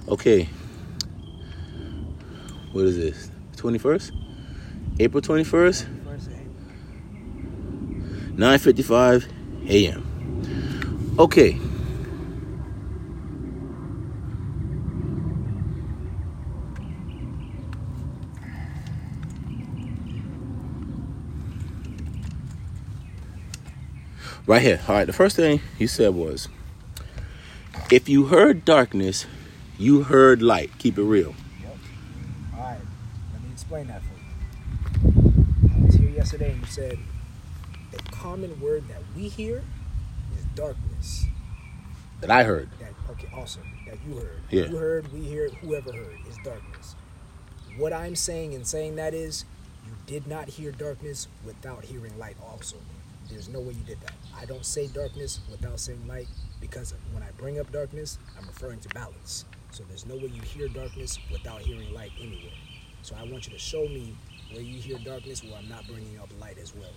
Okay. What is this? 21st? April 21st? 9:55 a.m. Okay. Right here. All right. The first thing he said was, if you heard darkness, you heard light. Keep it real. Yep. All right. Let me explain that for you. I was here yesterday and you said the common word that we hear is darkness. That I heard. Okay, awesome. That you heard. Yeah. You heard, we hear, whoever heard is darkness. What I'm saying in saying that is you did not hear darkness without hearing light also. There's no way you did that. I don't say darkness without saying light because when I bring up darkness, I'm referring to balance. So there's no way you hear darkness without hearing light anywhere. So I want you to show me where you hear darkness where I'm not bringing up light as well.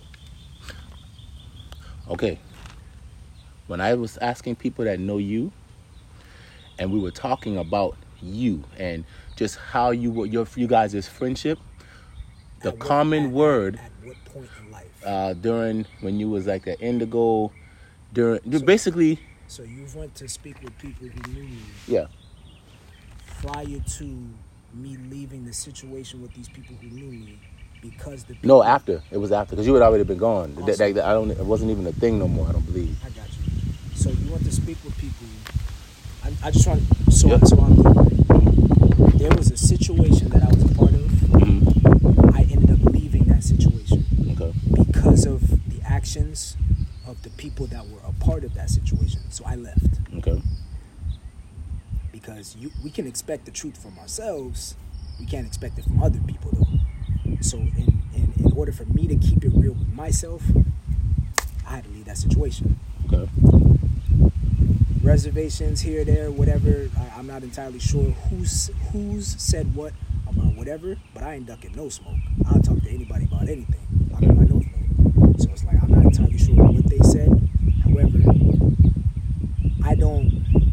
Okay. When I was asking people that know you, and we were talking about you and just how you were, you guys' friendship, the common word. At what point in life? During when you was like an indigo, basically. So you went to speak with people who knew me. Yeah. Prior to me leaving the situation with these people who knew me, because the people, No, after it was after because you had already been gone. Awesome. It wasn't even a thing no more. I don't believe. I got you. So you went to speak with people. I just want Yep. so I'm clear. Right? There was a situation that I was a part of. Mm-hmm. I ended up leaving that situation. Okay. Because of the actions of the people that were a part of that situation. So I left. Okay. Because we can expect the truth from ourselves. We can't expect it from other people, though. So in order for me to keep it real with myself, I had to leave that situation. Okay. Reservations here, there, whatever. I'm not entirely sure who's said what about whatever, but I ain't ducking no smoke. I'll talk to anybody about anything. I know my nose knows. So it's like I'm not entirely sure what they said. However, I don't.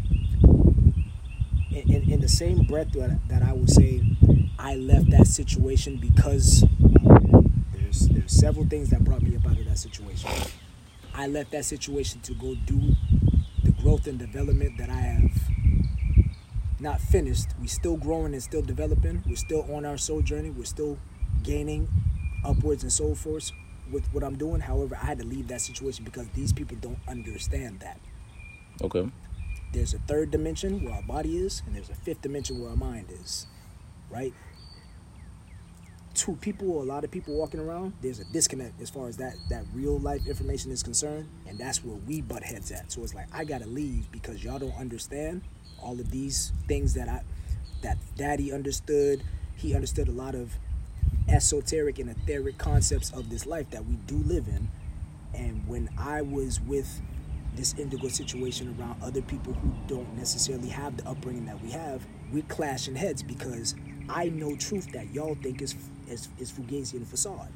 In the same breath that I will say, I left that situation because there's several things that brought me up out of that situation. I left that situation to go do the growth and development that I have not finished. We're still growing and still developing. We're still on our soul journey. We're still gaining upwards and so forth with what I'm doing. However, I had to leave that situation because these people don't understand that. Okay. There's a third dimension where our body is, and there's a fifth dimension where our mind is, right? A lot of people walking around, there's a disconnect as far as that real life information is concerned, and that's where we butt heads at. So it's like, I gotta leave because y'all don't understand all of these things that Daddy understood. He understood a lot of esoteric and etheric concepts of this life that we do live in. And when I was with this indigo situation around other people who don't necessarily have the upbringing that we have, we're clashing heads because I know truth that y'all think is fugazi facade.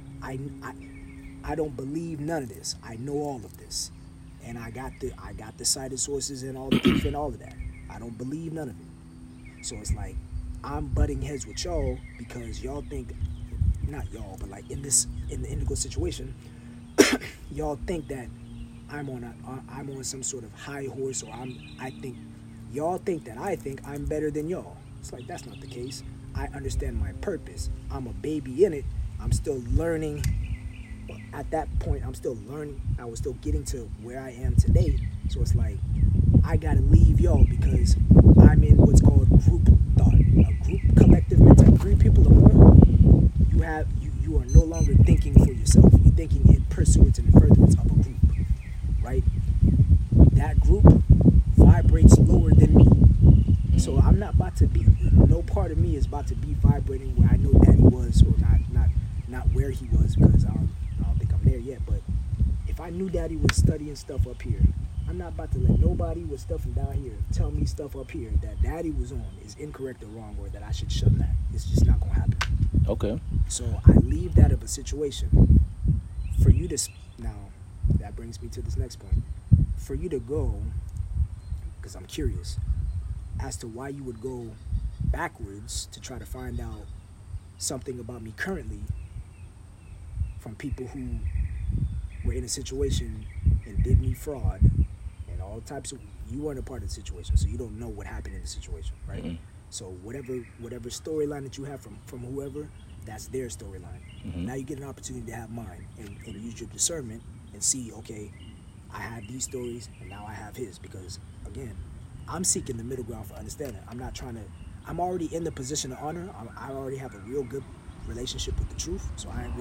I don't believe none of this. I know all of this, and I got the cited sources and all the proof and all of that. I don't believe none of it. So it's like I'm butting heads with y'all because y'all think, not y'all, but like in the indigo situation, y'all think that I'm on some sort of high horse, or y'all think that I think I'm better than y'all. It's like, that's not the case. I understand my purpose. I'm a baby in it. I'm still learning. At that point, I'm still learning. I was still getting to where I am today. So it's like, I gotta leave y'all because I'm in what's called group thought, a group collective mentality. 3 people or more, you are no longer thinking for yourself. You're thinking in pursuance and furtherance of a group, right? That group vibrates lower than me. So I'm not about to be, no part of me is about to be vibrating where I know Daddy was, or not where he was, because I don't think I'm there yet. But if I knew Daddy was studying stuff up here, I'm not about to let nobody with stuff from down here tell me stuff up here that Daddy was on is incorrect or wrong, or that I should shun that. It's just not gonna happen. Okay. So I leave that of a situation for you to, now that brings me to this next point, for you to go, because I'm curious, as to why you would go backwards to try to find out something about me currently from people who were in a situation and did me fraud and all types of, you weren't a part of the situation, so you don't know what happened in the situation, right? Mm-hmm. So whatever storyline that you have from whoever, that's their storyline. Mm-hmm. Now you get an opportunity to have mine and use your discernment and see, okay, I have these stories and now I have his, because again, I'm seeking the middle ground for understanding. I'm already in the position of honor. I already have a real good relationship with the truth, so I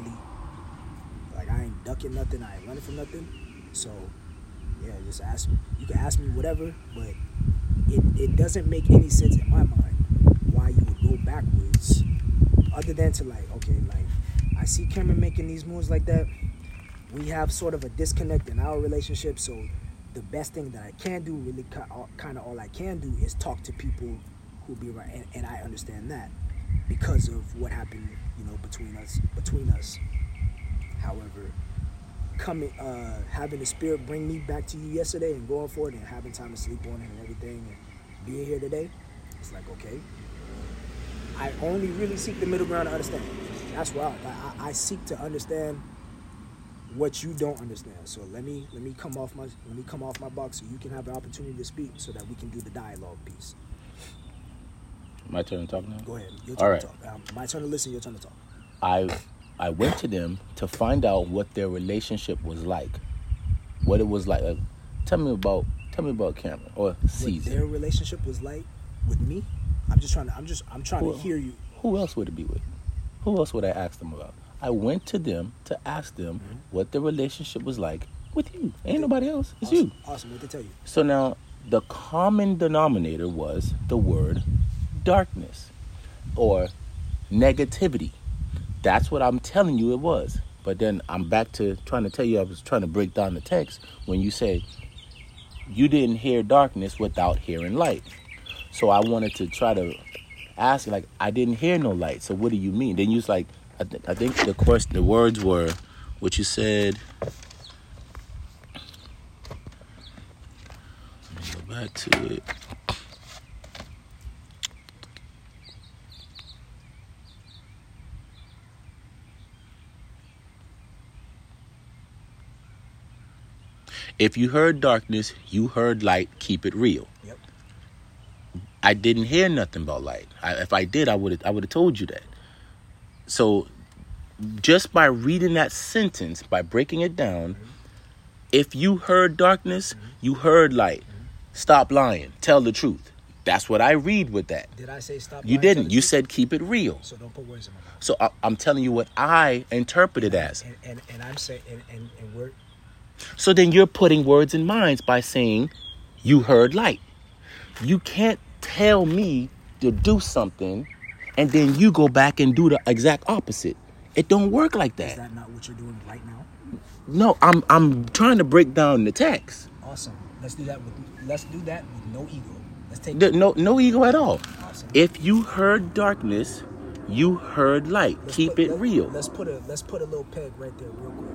ain't ducking nothing, I ain't running from nothing. So yeah, just ask me. You can ask me whatever, but it doesn't make any sense in my mind why you would go backwards, other than to I see Cameron making these moves like that. We have sort of a disconnect in our relationship, so the best thing that I can do, really kind of all I can do, is talk to people who be right, and I understand that because of what happened, between us. However, having the Spirit bring me back to you yesterday and going for it and having time to sleep on it and everything and being here today, it's like, okay, I only really seek the middle ground to understand. That's why I seek to understand what you don't understand. So let me come off my box so you can have the opportunity to speak, so that we can do the dialogue piece. My turn to talk now? Go ahead. Your turn to talk. My turn to listen, your turn to talk. I went to them to find out what their relationship was like. What it was like. Tell me about Cameron or Caesar. What their relationship was like with me? I'm trying to hear you. Who else would it be with? Who else would I ask them about? I went to them to ask them what the relationship was like with you. Ain't nobody else. It's you. Awesome. What they tell you? So now, the common denominator was the word darkness or negativity. That's what I'm telling you it was. But then I'm back to trying to tell you, I was trying to break down the text when you say you didn't hear darkness without hearing light. So I wanted to try to ask you, I didn't hear no light. So what do you mean? Then you was like, I think the words were what you said. Let me go back to it. If you heard darkness, you heard light, keep it real. Yep. I didn't hear nothing about light. If I did, I would have told you that. So just by reading that sentence, by breaking it down, if you heard darkness, you heard light. Stop lying. Tell the truth. That's what I read with that. Did I say stop lying? You didn't. You said keep it real. So don't put words in my mouth. So I'm telling you what I interpret it as. And I'm saying, and we're... So then you're putting words in minds by saying you heard light. You can't tell me to do something and then you go back and do the exact opposite. It don't work like that. Is that not what you're doing right now? No, I'm trying to break down the text. Awesome. Let's do that with no ego. Let's take no ego at all. Awesome. If you heard darkness, you heard light. Keep it real. Let's put a little peg right there real quick.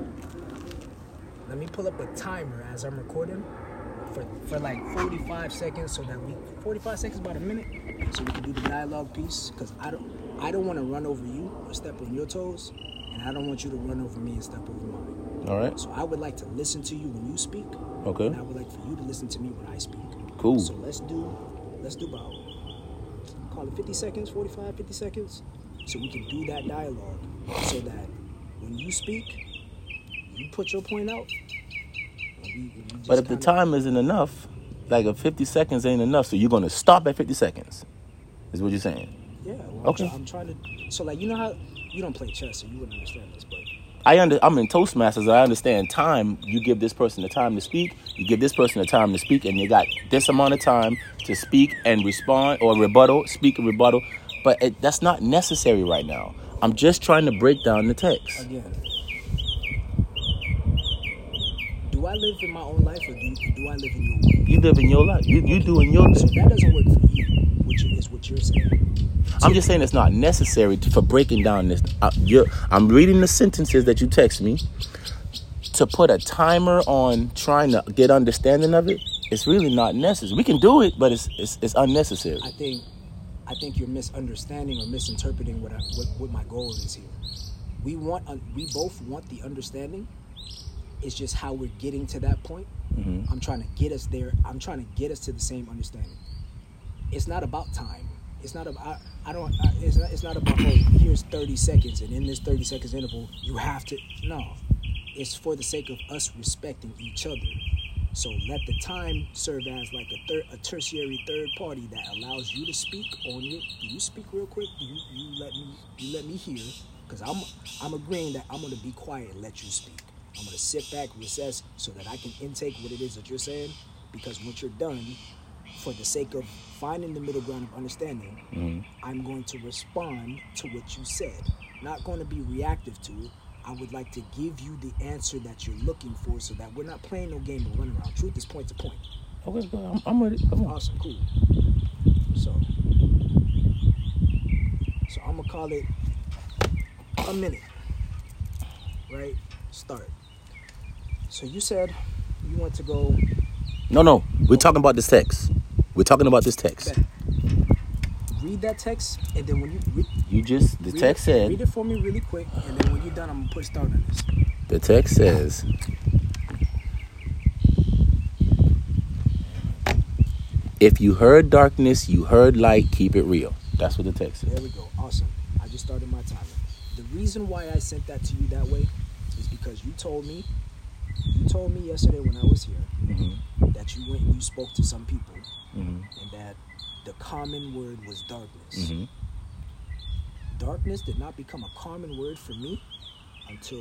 Let me pull up a timer as I'm recording for like 45 seconds, so that 45 seconds, about a minute, so we can do the dialogue piece, because I don't want to run over you or step on your toes, and I don't want you to run over me and step over mine. All right. So I would like to listen to you when you speak. Okay. And I would like for you to listen to me when I speak. Cool. So let's do about, call it 50 seconds, 45, 50 seconds, so we can do that dialogue, so that when you speak, you put your point out. But if the time isn't enough, like if 50 seconds ain't enough, so you're going to stop at 50 seconds, is what you're saying? Yeah. Well, okay. I'm trying to, so you know how, you don't play chess, so you wouldn't understand this, but... I'm in Toastmasters. I understand time. You give this person the time to speak. You give this person the time to speak, and you got this amount of time to speak and respond or rebuttal, speak and rebuttal. But that's not necessary right now. I'm just trying to break down the text. Again, do I live in my own life, or do I live in your life? You live in your life. You doing your So thing. that doesn't work for you, which is what you're saying. I'm just saying it's not necessary for breaking down this. I'm reading the sentences that you text me. To put a timer on trying to get understanding of it it's really not necessary. We can do it, but it's unnecessary. I think you're misunderstanding or misinterpreting what my goal is here. We both want the understanding. It's just how we're getting to that point. Mm-hmm. I'm trying to get us there. I'm trying to get us to the same understanding. It's not about time. It's not about. It's not about. Oh, here's 30 seconds, and in this 30 seconds interval, you have to. No, it's for the sake of us respecting each other. So let the time serve as like a tertiary third party that allows you to speak on your. Do you speak real quick? You let me hear, because I'm agreeing that I'm gonna be quiet and let you speak. I'm gonna sit back, recess, so that I can intake what it is that you're saying. Because once you're done, for the sake of finding the middle ground of understanding, Mm-hmm. I'm going to respond to what you said. Not going to be reactive to it. I would like to give you the answer that you're looking for, so that we're not playing no game of run around. Truth is point to point. Okay, go. I'm ready. Come on. Awesome, cool. So I'm gonna call it a minute. Right? Start. So you said you want to go. No. We're talking about this text. We're talking about this text. Bet. Read that text, and then when you read, The text said. read it for me really quick, and then when you're done, I'm gonna put start on this. The text says, if you heard darkness, you heard light, keep it real. That's what the text says. There we go. Awesome. I just started my timer. The reason why I sent that to you that way is because you told me yesterday when I was here Mm-hmm. that you went and you spoke to some people, Mm-hmm. and that the common word was darkness. Mm-hmm. Darkness did not become a common word for me until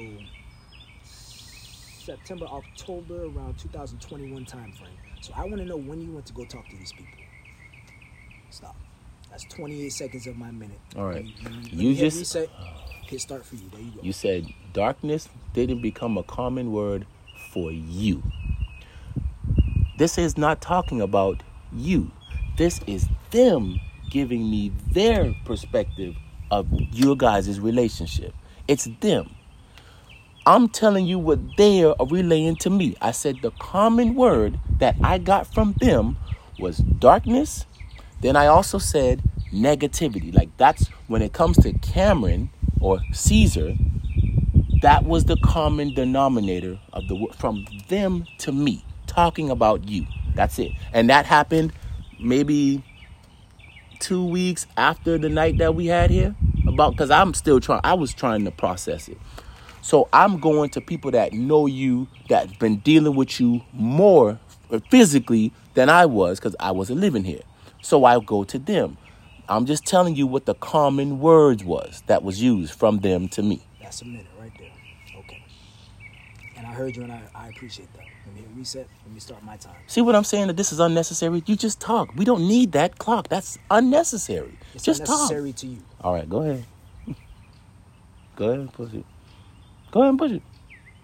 September, October, around 2021 time frame. So I want to know when you went to go talk to these people. Stop. That's 28 seconds of my minute. All right. You hit reset, hit start for you. There you go. You said darkness didn't become a common word for you. This is not talking about you. This is them giving me their perspective of your guys' relationship. It's them. I'm telling you what they are relaying to me. I said the common word that I got from them was darkness. Then I also said negativity. Like, that's when it comes to Cameron or Caesar, that was the common denominator of the from them to me, talking about you. That's it. And that happened maybe 2 weeks after the night that we had here, because I was trying to process it. So I'm going to people that know you, that's been dealing with you more physically than I was, because I wasn't living here. So I go to them. I'm just telling you what the common words was that was used from them to me. That's a minute right there. Okay. And I heard you, and I appreciate that. Let me hit reset. Let me start my time. See what I'm saying? That this is unnecessary? You just talk. We don't need that clock. That's unnecessary. It's just unnecessary talk. to you. All right, go ahead. Go ahead and push it. Go ahead and push it.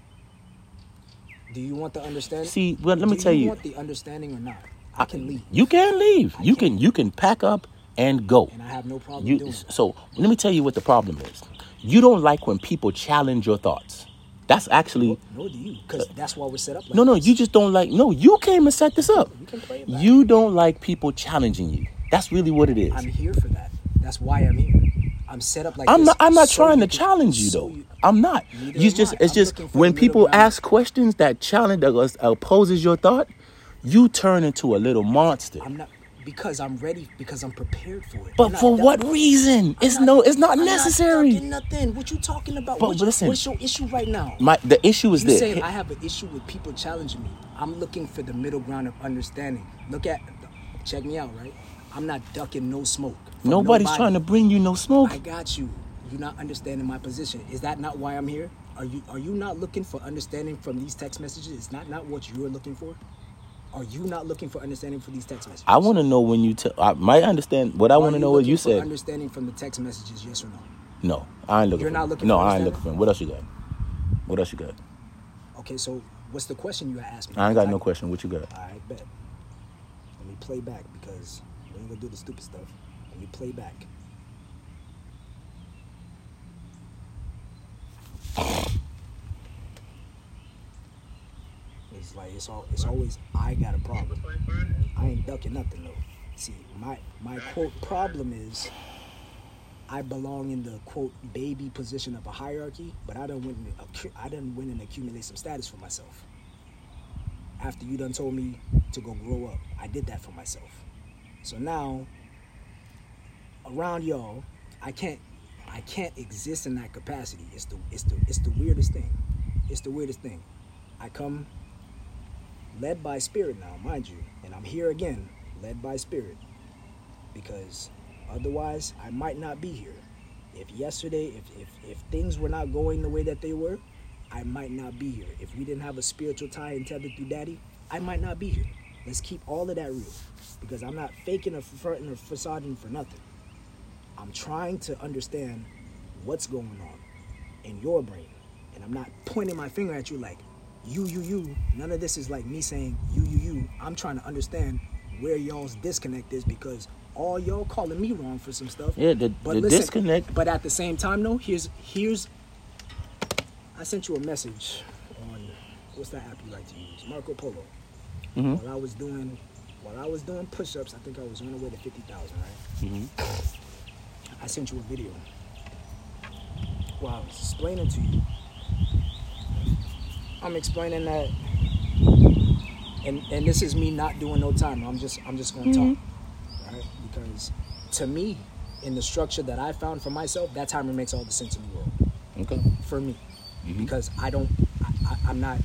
Do you want the understanding? See, well, let me tell Do you. you want the understanding or not? I can leave. You can leave. You can pack up and go. And I have no problem doing it. So let me tell you what the problem is. You don't like when people challenge your thoughts. That's actually... Nor do you, because that's why we're set up like No, this. you just don't like... No, you came and set this up. You can play it back. You don't like people challenging you. That's really what it is. I'm here for that. That's why I'm here. I'm set up like I'm this. not so trying you to can- challenge you, so though. you- I'm not. Neither You am just I. It's I'm just looking for when the middle people ground. ask questions that challenge, that opposes your thought, you turn into a little monster. I'm not, because I'm ready, because I'm prepared for it. But I'm not for done. what reason? It's not I'm necessary. Not nothing. What you talking about? But listen, what's your issue right now? The issue is You this. saying I have an issue with people challenging me. I'm looking for the middle ground of understanding. Check me out, right? I'm not ducking no smoke. from Nobody's nobody. trying to bring you no smoke. I got you. You're not understanding my position. Is that not why I'm here? Are you not looking for understanding from these text messages? It's not what you're looking for. Are you not looking for understanding for these text messages? I want to know when you I might understand. What I want to know what you for said. understanding from the text messages, yes or no? No, I ain't looking. You're for not it. looking No, for I ain't understanding? looking for it. What else you got? What else you got? Okay, so what's the question you asked me? I ain't got no question. What you got? All right, bet. Let me play back, because we ain't gonna do the stupid stuff. Let me play back. It's like it's always I got a problem. I ain't ducking nothing though. See, my quote problem is I belong in the quote baby position of a hierarchy, but I done win and accumulate some status for myself. After you done told me to go grow up, I did that for myself. So now around y'all, I can't exist in that capacity. It's the weirdest thing. It's the weirdest thing. I come led by spirit now, mind you, and I'm here again, led by spirit, because otherwise I might not be here. If yesterday, if things were not going the way that they were, I might not be here. If we didn't have a spiritual tie and tethered through Daddy, I might not be here. Let's keep all of that real, because I'm not faking or fronting or facading for nothing. I'm trying to understand what's going on in your brain, and I'm not pointing my finger at you like you. None of this is like me saying you. I'm trying to understand where y'all's disconnect is, because all y'all calling me wrong for some stuff. Yeah, the disconnect. But at the same time, though, here's. I sent you a message on what's that app you like to use, Marco Polo. Mm-hmm. While I was doing push-ups, I think I was on the way to 50,000, right? Mm-hmm. I sent you a video while I was explaining to you. I'm explaining that, and this is me not doing no time. I'm just going to talk, right? Because to me, in the structure that I found for myself, that timer makes all the sense in the world. Okay. For me, mm-hmm. because I'm not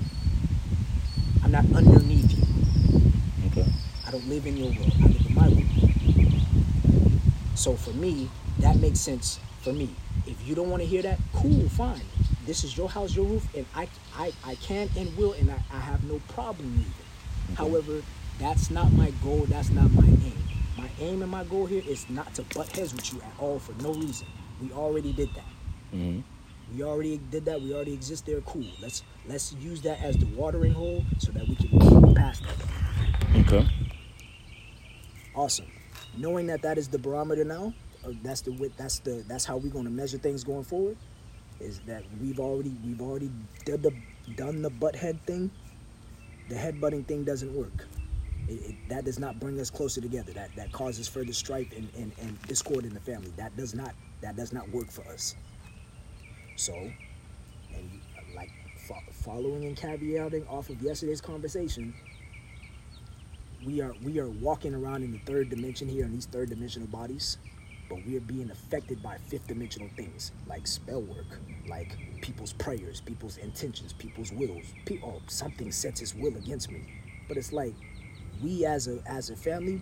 underneath you. Okay. I don't live in your world. I live in my world. So for me, that makes sense for me. If you don't want to hear that, cool, fine. This is your house, your roof, and I can and will, and I have no problem leaving. Okay. However, that's not my goal. That's not my aim. My aim and my goal here is not to butt heads with you at all for no reason. We already did that. Mm-hmm. We already did that. We already exist there. Cool. Let's use that as the watering hole so that we can move past that. Okay. Awesome. Knowing that is the barometer now. That's how we're going to measure things going forward. Is that we've already done the butt head thing. The headbutting thing doesn't work. That does not bring us closer together. That causes further strife and discord in the family. That does not work for us. So, and like following and caveating off of yesterday's conversation, we are walking around in the third dimension here in these third dimensional bodies, but we are being affected by fifth dimensional things like spell work, like people's prayers, people's intentions, people's wills. Something sets its will against me, but it's like we as a family,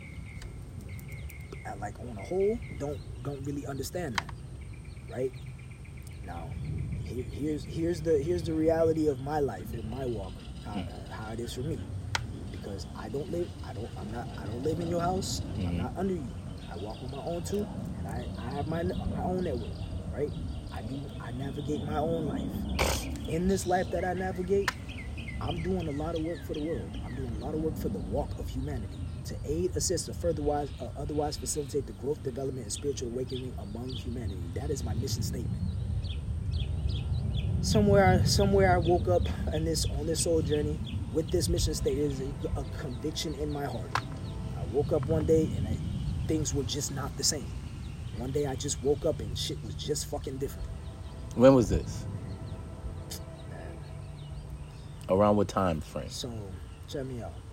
like on a whole, don't really understand that, right? Now, here's the reality of my life and my walk, how it is for me, because I don't live in your house. Mm-hmm. I'm not under you. I walk on my own too, and I have my own network, right? I navigate my own life. In this life that I navigate, I'm doing a lot of work for the world. I'm doing a lot of work for the walk of humanity to aid, assist, or otherwise facilitate the growth, development, and spiritual awakening among humanity. That is my mission statement. Somewhere I woke up on this soul journey with this mission statement. Is a conviction in my heart. I woke up one day and things were just not the same. One day I just woke up and shit was just fucking different. When was this? Man. Around what time frame? So, check me out.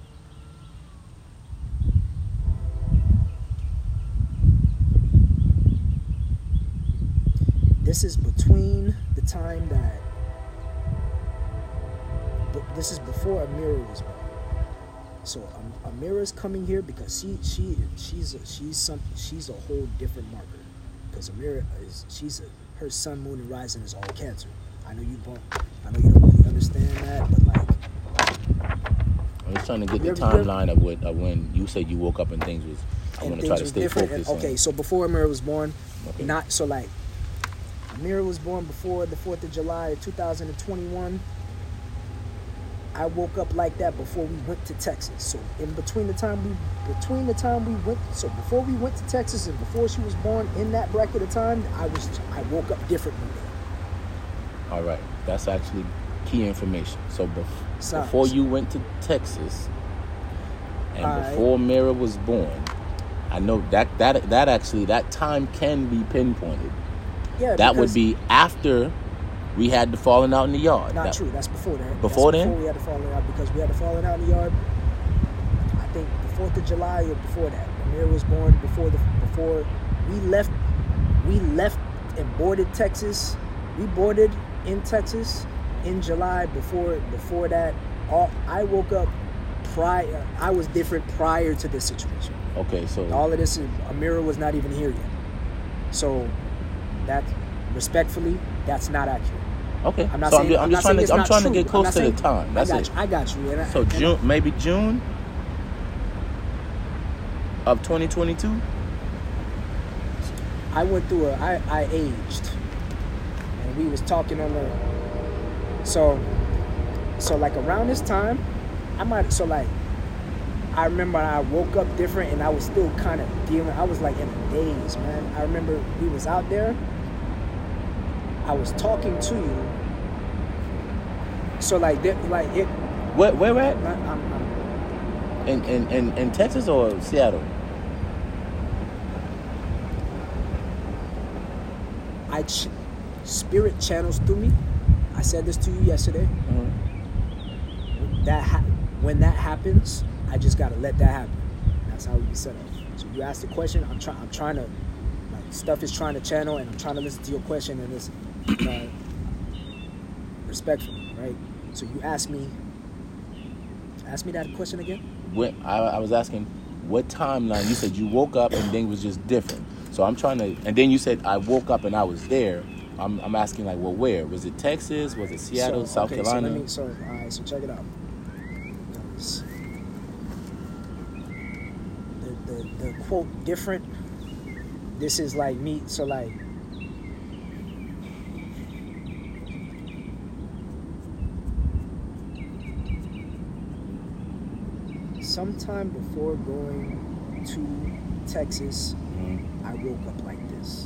This is between the time that, this is before Amira was born. So Amira's coming here because she's a whole different marker. Because Amira her sun, moon, and rising is all Cancer. I know you don't really understand that, but like, I'm just trying to get the timeline of when you said you woke up and things was. I want to try to stay focused. Okay, so before Amira was born, okay. Amira was born before the 4th of July of 2021. I woke up like that before we went to Texas. So before we went to Texas and before she was born, in that bracket of time, I woke up differently. All right, that's actually key information. Besides, before you went to Texas, and Alright. before Mira was born, I know that actually that time can be pinpointed. yeah, That would because- be after we had the falling out in the yard. Not That- true. That's before that. Before That's then? Before we had the falling out, because we had the falling out in the yard. I think the 4th of July or before that. Amir was born before we left. We left and boarded Texas. We boarded in Texas in July. Before that, I woke up prior. I was different prior to this situation. Okay, so All of this, Amira was not even here yet. So that, respectfully, that's not accurate. okay. I'm not So saying, I'm just trying it's to not trying to true. get close I'm to not the saying- time. That's it. I got you. And So and June, maybe June of 2022. I went through I aged, and we was talking on the. So like around this time, I remember I woke up different, and I was still kind of dealing. I was like in a daze, man. I remember we was out there. I was talking to you. So like it. Where at? I'm In Texas or Seattle? Spirit channels through me. I said this to you yesterday. When that happens, I just gotta let that happen. That's how we be set up. So you asked the question. I'm trying to, like, stuff is trying to channel, and I'm trying to listen to your question and listen respectfully, right? So you asked me that question again. When I was asking what timeline, you said you woke up and things was just different. So I'm trying to, and then you said I woke up and I was there. I'm asking, like, well, where was it? Texas? Was it Seattle? South Carolina? So all right. So check it out. The quote different. This is like me. So like. Sometime before going to Texas, I woke up like this.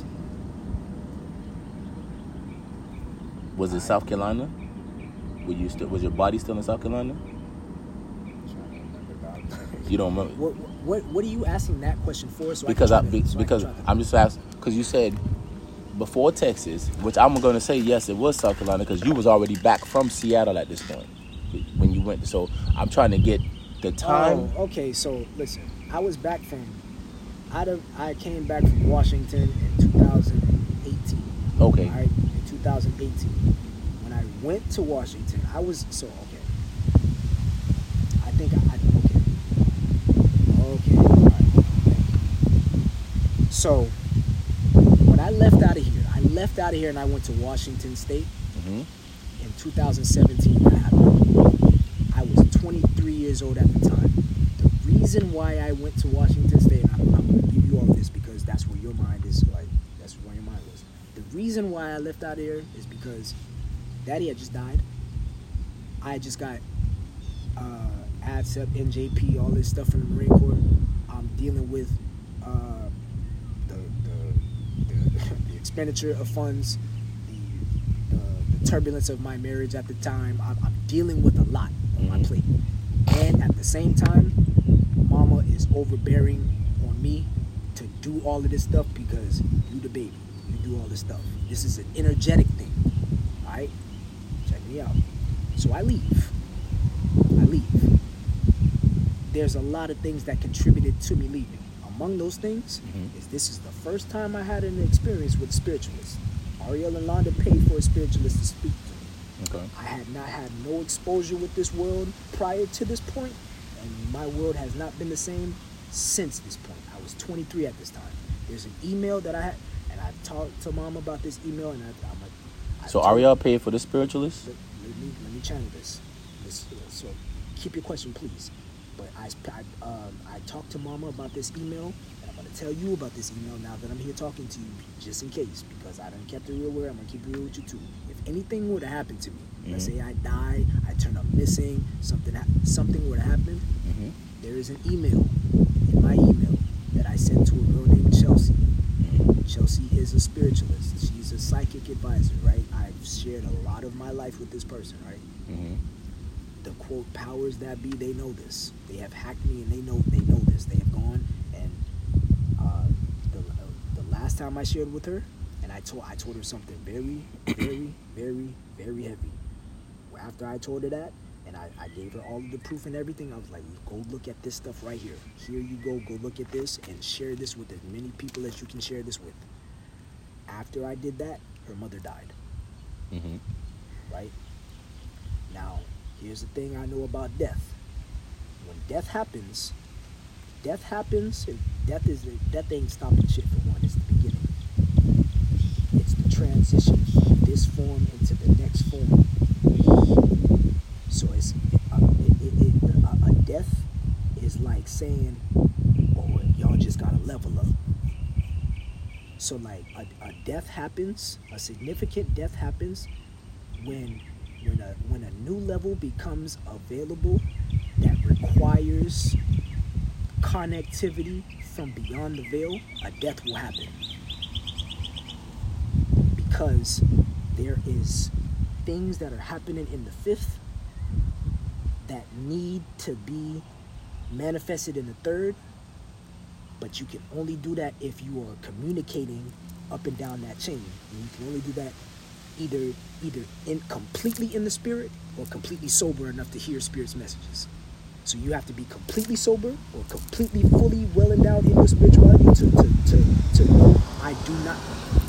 Was it South Carolina? Was your body still in South Carolina? You don't remember? What are you asking that question for? So Because I can try to- because I'm just asking, because you said before Texas, which I'm going to say yes, it was South Carolina, because you was already back from Seattle at this point when you went. So I'm trying to get the time. Oh, okay. So listen, I was back from. I came back from Washington in 2018. Okay. All right, in 2018, when I went to Washington, I was okay. I think okay. All right. So when I left out of here, and I went to Washington State in 2017. That happened. I was 23 years old at the time. The reason why I went to Washington State, and I'm going to give you all of this because that's where your mind is, like, that's where your mind was. The reason why I left out of here is because Daddy had just died. I just got ADSEP, NJP, all this stuff from the Marine Corps. I'm dealing with the expenditure of funds, the turbulence of my marriage at the time. I'm dealing with a lot on my plate. And at the same time, Mama is overbearing on me to do all of this stuff because you the baby. You do all this stuff. This is an energetic thing. Alright? Check me out. So I leave. There's a lot of things that contributed to me leaving. Among those things is this is the first time I had an experience with a spiritualist. Ariel and Londa paid for a spiritualist to speak to me. Okay. I had not had no exposure with this world prior to this point, and my world has not been the same since this point. I was 23 at this time. There's an email that I had, and I talked to Mom about this email, and I'm like, So Ariel paid for the spiritualist? Let me channel this. So keep your question, please. But I talked to Mama about this email, and I'm going to tell you about this email now that I'm here talking to you, just in case, because I done kept it real where I'm going to keep it real with you too. If anything would have happened to me, let's say I die, I turn up missing, something would have happened, there is an email in my email that I sent to a girl named Chelsea. Chelsea is a spiritualist. She's a psychic advisor, right? I've shared a lot of my life with this person, right? the quote powers that be, they know this. They have hacked me, and they know this. They have gone, and the last time I shared with her, and I told her something very, very, very, very heavy. After I told her that, and I gave her all of the proof and everything, I was like, go look at this stuff right here. Here you go look at this and share this with as many people as you can share this with. After I did that, her mother died. Mm-hmm. Right? Now, here's the thing I know about death. When death happens, and death ain't stopping shit for one. It's the beginning. It's the transition from this form into the next form. So it's a death is like saying, "Oh, y'all just gotta level up." So like a death happens, a significant death happens when a new level becomes available that requires connectivity from beyond the veil. A death will happen because there is things that are happening in the fifth that need to be manifested in the third, but you can only do that if you are communicating up and down that chain. And you can only do that either completely in the spirit or completely sober enough to hear spirit's messages. So you have to be completely sober or completely fully well endowed in your spirituality to know I do not.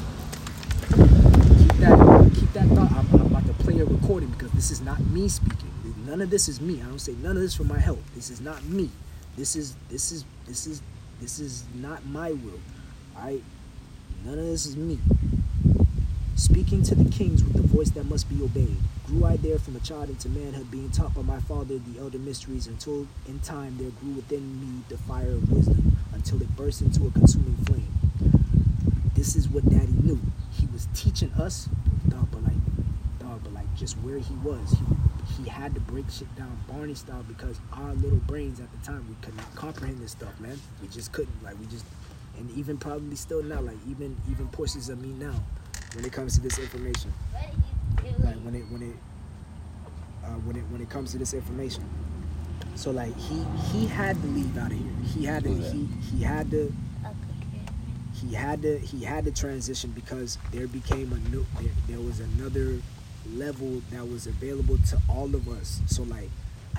Keep that thought. I'm about to play a recording because this is not me speaking. None of this is me. I don't say none of this for my help. This is not me. This is not my will. Alright? None of this is me. Speaking to the kings with the voice that must be obeyed. Grew I there from a child into manhood, being taught by my father the elder mysteries, until in time there grew within me the fire of wisdom, until it burst into a consuming flame. This is what Daddy knew. He was teaching us, but like just where he was. He had to break shit down Barney style because our little brains at the time, we could not comprehend this stuff, man. We just couldn't. And even probably still now, like even portions of me now, when it comes to this information. Like when it comes to this information. So like he had to leave out of here. He had to transition because there became there was another level that was available to all of us. So like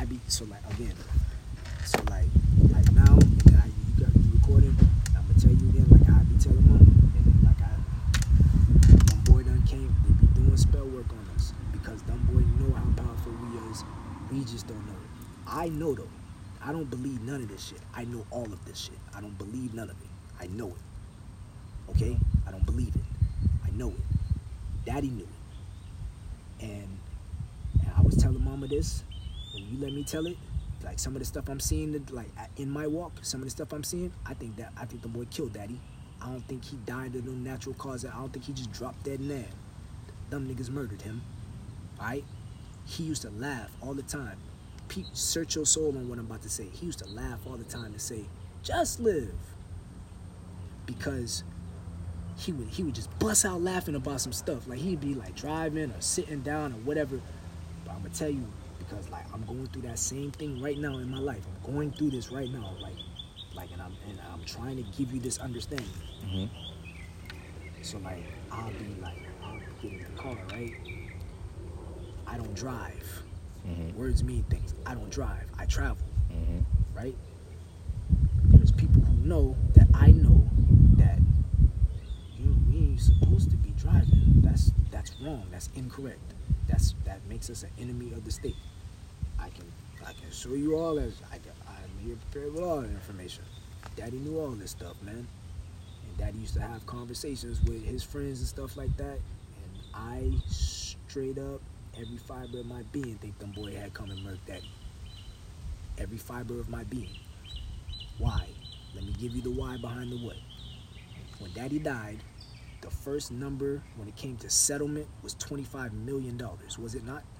now, you got me recording. I'm gonna tell you again, like I be telling mom, and like dumb boy done came. They be doing spell work on us because dumb boy know how powerful we is. We just don't know it. I know though. I don't believe none of this shit. I know all of this shit. I don't believe none of it. I know it. Okay? I don't believe it. I know it. Daddy knew it. And I was telling mama this, and you let me tell it. Like some of the stuff I'm seeing, like in my walk, some of the stuff I'm seeing, I think the boy killed Daddy. I don't think he died of no natural cause. I don't think he just dropped dead now. Them niggas murdered him. Alright? He used to laugh all the time. Search your soul on what I'm about to say. He used to laugh all the time and say, just live. Because he would just bust out laughing about some stuff. Like he'd be like driving or sitting down or whatever. But I'm gonna tell you, because like I'm going through that same thing right now in my life. I'm going through this right now. And I'm trying to give you this understanding. Mm-hmm. So like I'll get in the car, right? I don't drive. Mm-hmm. Words mean things. I don't drive. I travel. Mm-hmm. Right? There's people who know that I know that we ain't supposed to be driving. That's wrong. That's incorrect. That makes us an enemy of the state. I can show you all that. I'm here prepared with all that information. Daddy knew all this stuff, man. And Daddy used to have conversations with his friends and stuff like that. And I straight up, every fiber of my being, think them boy had come and murked Daddy. Every fiber of my being. Why? Let me give you the why behind the what. When Daddy died, the first number when it came to settlement was $25 million. Was it not?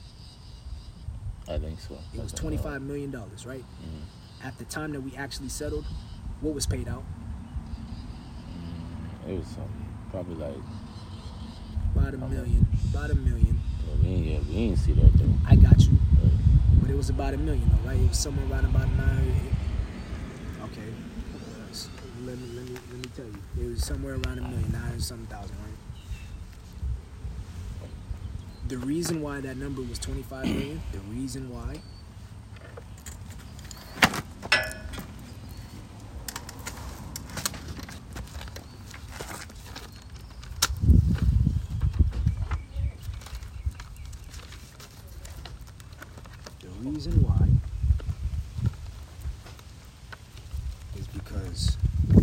I think so. It was $25 million, right? Mm-hmm. At the time that we actually settled, what was paid out? It was probably like about a million. Yeah, we ain't see that though. I got you. But it was about $1 million, though, right? It was somewhere around about 9. Okay. Let me tell you. It was somewhere around $1 million, 9-something thousand, right? The reason why that number was 25 million, the reason why is because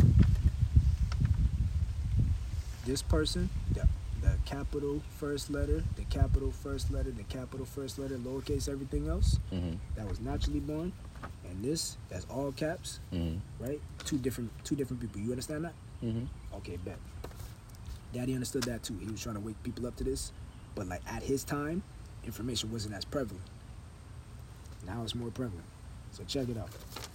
this person, the capital first letter, the capital first letter, the capital first letter, lowercase everything else, that was naturally born, and this, that's all caps, right? Two different people. You understand that? Okay, bet. Daddy understood that too. He was trying to wake people up to this, but like at his time, information wasn't as prevalent. Now it's more prevalent. So check it out.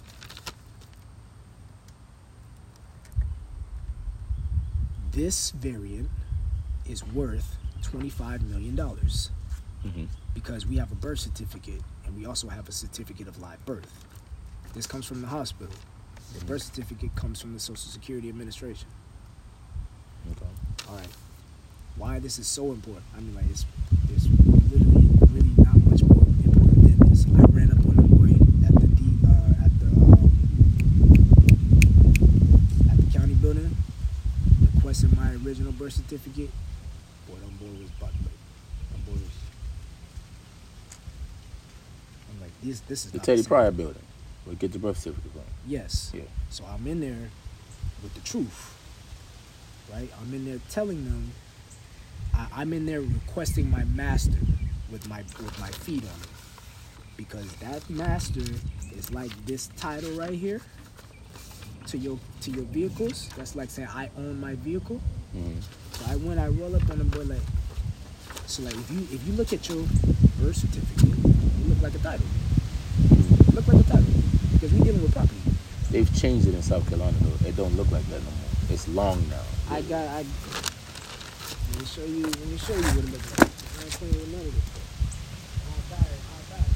This variant is worth $25 million because we have a birth certificate and we also have a certificate of live birth. This comes from the hospital. The birth certificate comes from the Social Security Administration. Okay. All right. Why this is so important? I mean, like, it's literally really not much more important than this. I ran up on the boy at the county building, requesting my original birth certificate. Boy, that boy was about to break. That boy was. I'm like, this is The not Teddy the same. Pryor building. We'll get the birth certificate from. Yes. Yeah. So I'm in there with the truth, right? I'm in there telling them. I'm in there requesting my master with my feet on it, because that master is like this title right here to your vehicles. That's like saying I own my vehicle. So I roll up on the boy like. So like if you look at your birth certificate, you look like a title. You look like a title because we're dealing with property. They've changed it in South Carolina though. It don't look like that no more. It's long now. Let me show you what it looks like. I ain't playing with none of this stuff. I'll buy it.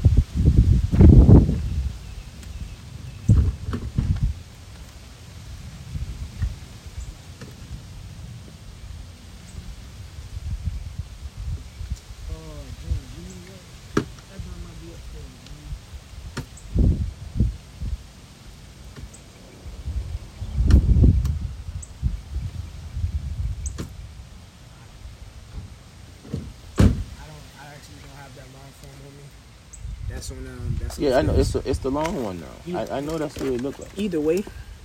Oh, damn, you know what? That gun might be upstairs, man. I actually don't have that long form on me. That's on Yeah, I know. It's the long one now. I know that's what it look like. Either way,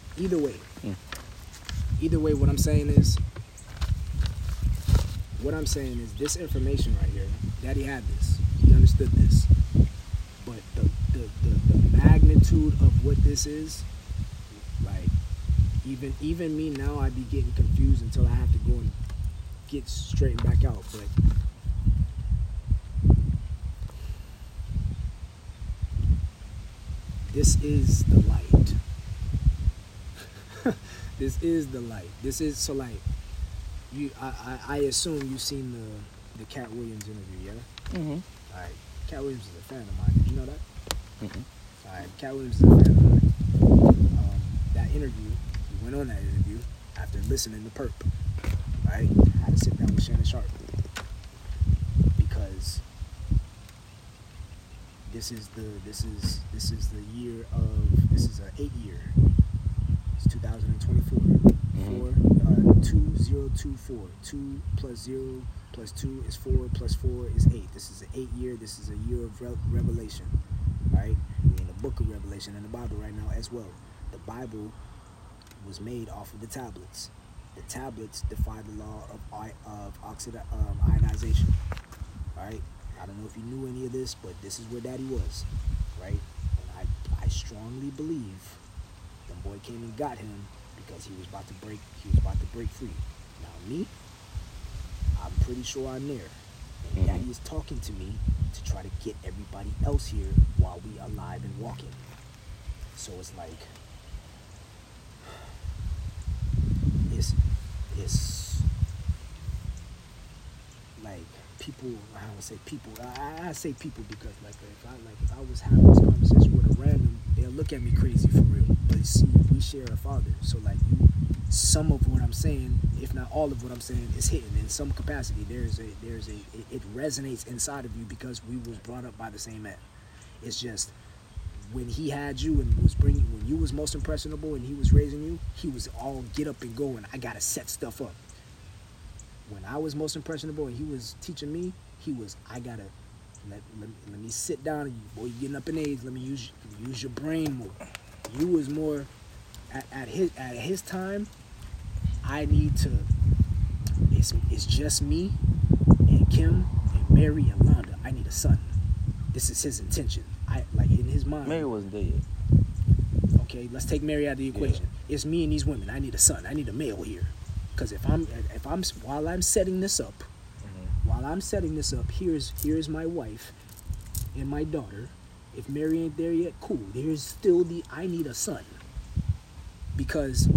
what I'm saying is this information right here, Daddy had this. He understood this. But the magnitude of what this is, like, even me now, I'd be getting confused until I have to go and get straightened back out. But this is the light. This is the light. This is, so like, I assume you've seen the Cat Williams interview, yeah? All right. Cat Williams is a fan of mine. Did you know that? All right. Cat Williams is a fan of mine. That interview, we went on that interview after listening to Perp. Right? I had to sit down with Shannon Sharp because this is the year of, this is an 8 year. It's 2024. 2024. 2 plus 0 plus 2 is 4 plus 4 is 8. This is an 8 year. This is a year of revelation. Right? We're in the book of Revelation in the Bible right now as well. The Bible was made off of the tablets. The tablets defy the law of ionization. Right? I don't know if you knew any of this, but this is where Daddy was. Right? And I strongly believe the boy came and got him because he was about to break free. Now me, I'm pretty sure I'm there. And Daddy is talking to me to try to get everybody else here while we are alive and walking. So it's like, it's like people people, I don't say people, I say people because if I was having this conversation with a random, they'll look at me crazy for real. But see, we share a father, so like some of what I'm saying, if not all of what I'm saying, is hitting in some capacity. It resonates inside of you because we was brought up by the same man. It's just when he had you and when you was most impressionable and he was raising you, he was all get up and go and I gotta set stuff up. When I was most impressionable and he was teaching me, he was, I gotta let me sit down. Boy, you getting up in age. Let me use your brain more. You was more at his time. I need to. It's just me and Kim and Mary and Londa. I need a son. This is his intention. I like in his mind. Mary wasn't there yet. Okay, let's take Mary out of the equation. Yeah. It's me and these women. I need a son. I need a male here. Because while I'm setting this up, here's my wife and my daughter. If Mary ain't there yet, cool. There's still I need a son. Because